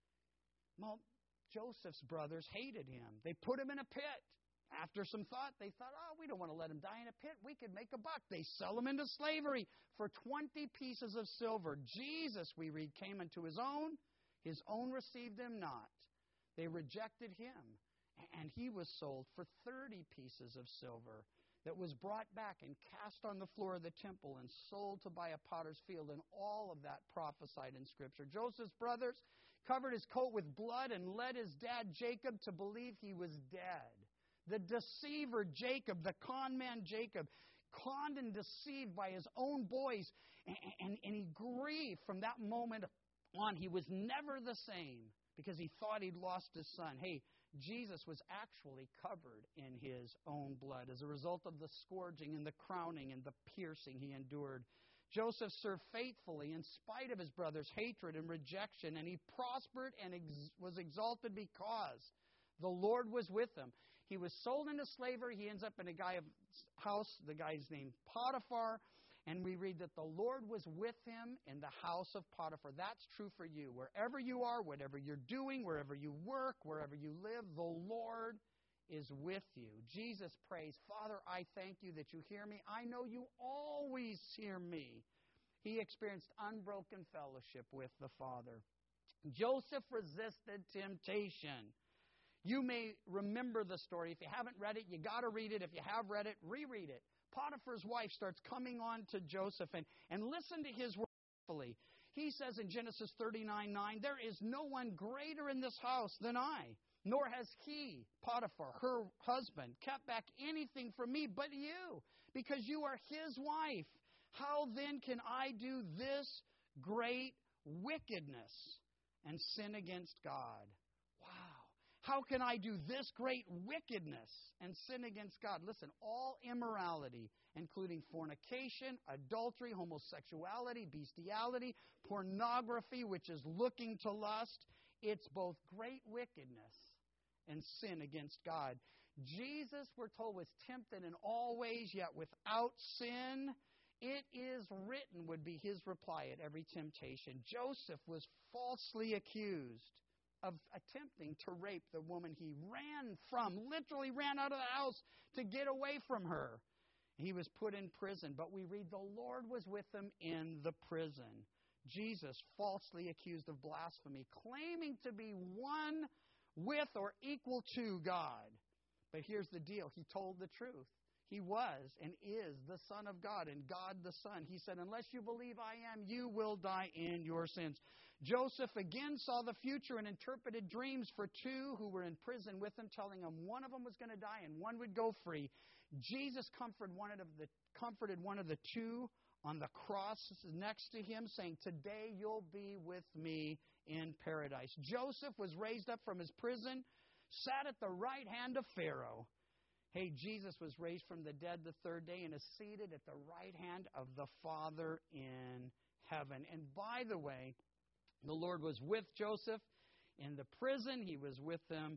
Speaker 1: Well, Joseph's brothers hated him. They put him in a pit. After some thought, they thought, we don't want to let him die in a pit. We could make a buck. They sell him into slavery for 20 pieces of silver. Jesus, we read, came into his own. His own received him not. They rejected him. And he was sold for 30 pieces of silver that was brought back and cast on the floor of the temple and sold to buy a potter's field. And all of that prophesied in Scripture. Joseph's brothers covered his coat with blood and led his dad Jacob to believe he was dead. The deceiver Jacob, the con man Jacob, conned and deceived by his own boys, and he grieved from that moment on. He was never the same because he thought he'd lost his son. Hey, Jesus was actually covered in his own blood as a result of the scourging and the crowning and the piercing he endured. Joseph served faithfully in spite of his brother's hatred and rejection, and he prospered and was exalted because the Lord was with him. He was sold into slavery. He ends up in a guy's house. The guy's named Potiphar. And we read that the Lord was with him in the house of Potiphar. That's true for you. Wherever you are, whatever you're doing, wherever you work, wherever you live, the Lord is with you. Jesus prays, "Father, I thank you that you hear me. I know you always hear me." He experienced unbroken fellowship with the Father. Joseph resisted temptation. You may remember the story. If you haven't read it, you got to read it. If you have read it, reread it. Potiphar's wife starts coming on to Joseph, and listen to his words carefully. He says in Genesis 39:9, "There is no one greater in this house than I, nor has he, Potiphar, her husband, kept back anything from me but you, because you are his wife. How then can I do this great wickedness and sin against God?" Wow. How can I do this great wickedness and sin against God? Listen, all immorality, including fornication, adultery, homosexuality, bestiality, pornography, which is looking to lust, it's both great wickedness and sin against God. Jesus, we're told, was tempted in all ways, yet without sin. "It is written," would be his reply at every temptation. Joseph was falsely accused of attempting to rape the woman he ran from, literally ran out of the house to get away from her. He was put in prison, but we read the Lord was with him in the prison. Jesus, falsely accused of blasphemy, claiming to be one with or equal to God. But here's the deal. He told the truth. He was and is the Son of God and God the Son. He said, unless you believe I am, you will die in your sins. Joseph again saw the future and interpreted dreams for two who were in prison with him, telling them one of them was going to die and one would go free. Jesus comforted one of the two on the cross next to him, saying, today you'll be with me in paradise. Joseph was raised up from his prison, sat at the right hand of Pharaoh. Hey, Jesus was raised from the dead the third day and is seated at the right hand of the Father in heaven. And by the way, the Lord was with Joseph in the prison. He was with him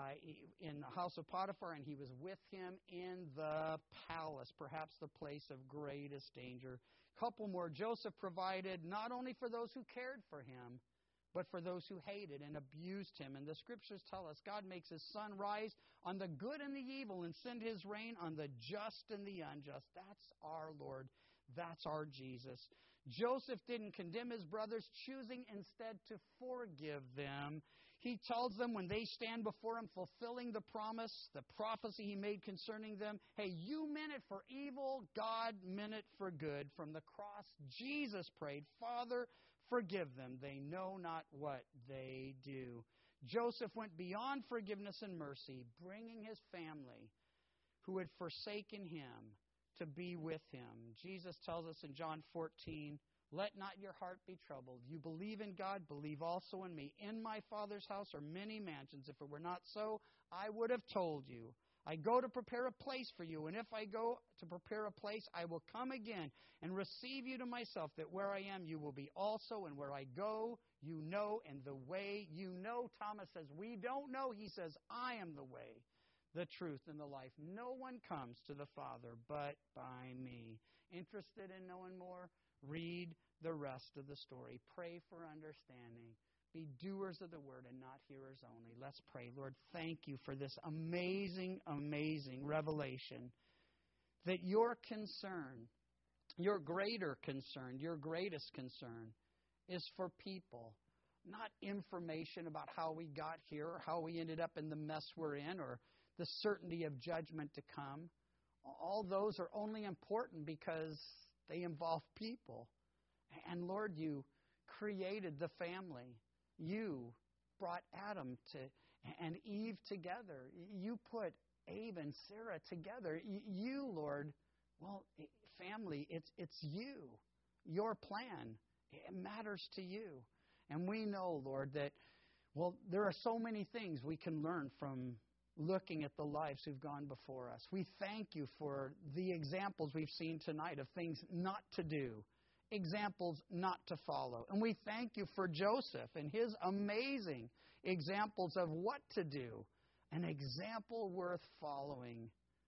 Speaker 1: in the house of Potiphar, and he was with him in the palace, perhaps the place of greatest danger. Couple more. Joseph provided not only for those who cared for him, but for those who hated and abused him. And the Scriptures tell us God makes His sun rise on the good and the evil and send His rain on the just and the unjust. That's our Lord. That's our Jesus. Joseph didn't condemn his brothers, choosing instead to forgive them. He tells them when they stand before him, fulfilling the promise, the prophecy he made concerning them, hey, you meant it for evil, God meant it for good. From the cross, Jesus prayed, Father, forgive them. They know not what they do. Joseph went beyond forgiveness and mercy, bringing his family who had forsaken him to be with him. Jesus tells us in John 14, let not your heart be troubled. You believe in God, believe also in me. In my Father's house are many mansions. If it were not so, I would have told you. I go to prepare a place for you, and if I go to prepare a place, I will come again and receive you to myself, that where I am, you will be also, and where I go, you know, and the way you know. Thomas says, we don't know. He says, I am the way, the truth, and the life. No one comes to the Father but by me. Interested in knowing more? Read the rest of the story. Pray for understanding. Be doers of the word and not hearers only. Let's pray. Lord, thank you for this amazing, amazing revelation that your concern, your greater concern, your greatest concern is for people, not information about how we got here or how we ended up in the mess we're in or the certainty of judgment to come. All those are only important because they involve people. And Lord, you created the family. You brought Adam and Eve together. You put Abe and Sarah together. You, Lord, well, family, it's you. Your plan, it matters to you. And we know, Lord, that, well, there are so many things we can learn from looking at the lives who've gone before us. We thank you for the examples we've seen tonight of things not to do, examples not to follow. And we thank you for Joseph and his amazing examples of what to do, an example worth following,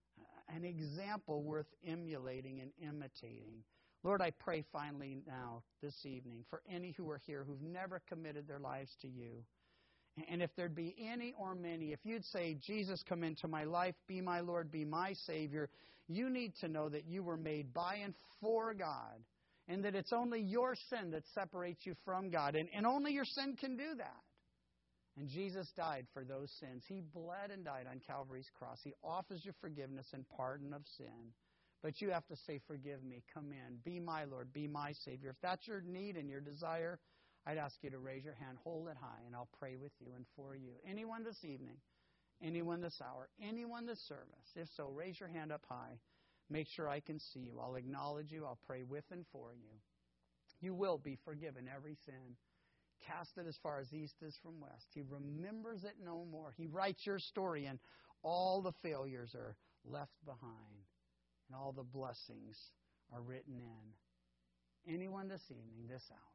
Speaker 1: an example worth emulating and imitating. Lord, I pray finally now, this evening, for any who are here who've never committed their lives to you. And if there'd be any or many, if you'd say, Jesus, come into my life, be my Lord, be my Savior, you need to know that you were made by and for God, and that it's only your sin that separates you from God, and only your sin can do that. And Jesus died for those sins. He bled and died on Calvary's cross. He offers you forgiveness and pardon of sin. But you have to say, forgive me, come in, be my Lord, be my Savior. If that's your need and your desire, I'd ask you to raise your hand, hold it high, and I'll pray with you and for you. Anyone this evening, anyone this hour, anyone this service, if so, raise your hand up high. Make sure I can see you. I'll acknowledge you. I'll pray with and for you. You will be forgiven every sin. Cast it as far as east is from west. He remembers it no more. He writes your story, and all the failures are left behind, and all the blessings are written in. Anyone this evening, this hour?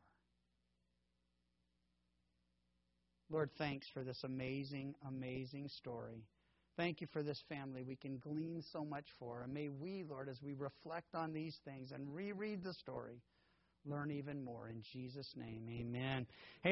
Speaker 1: Lord, thanks for this amazing, amazing story. Thank you for this family we can glean so much for. And may we, Lord, as we reflect on these things and reread the story, learn even more. In Jesus' name, amen. Hey,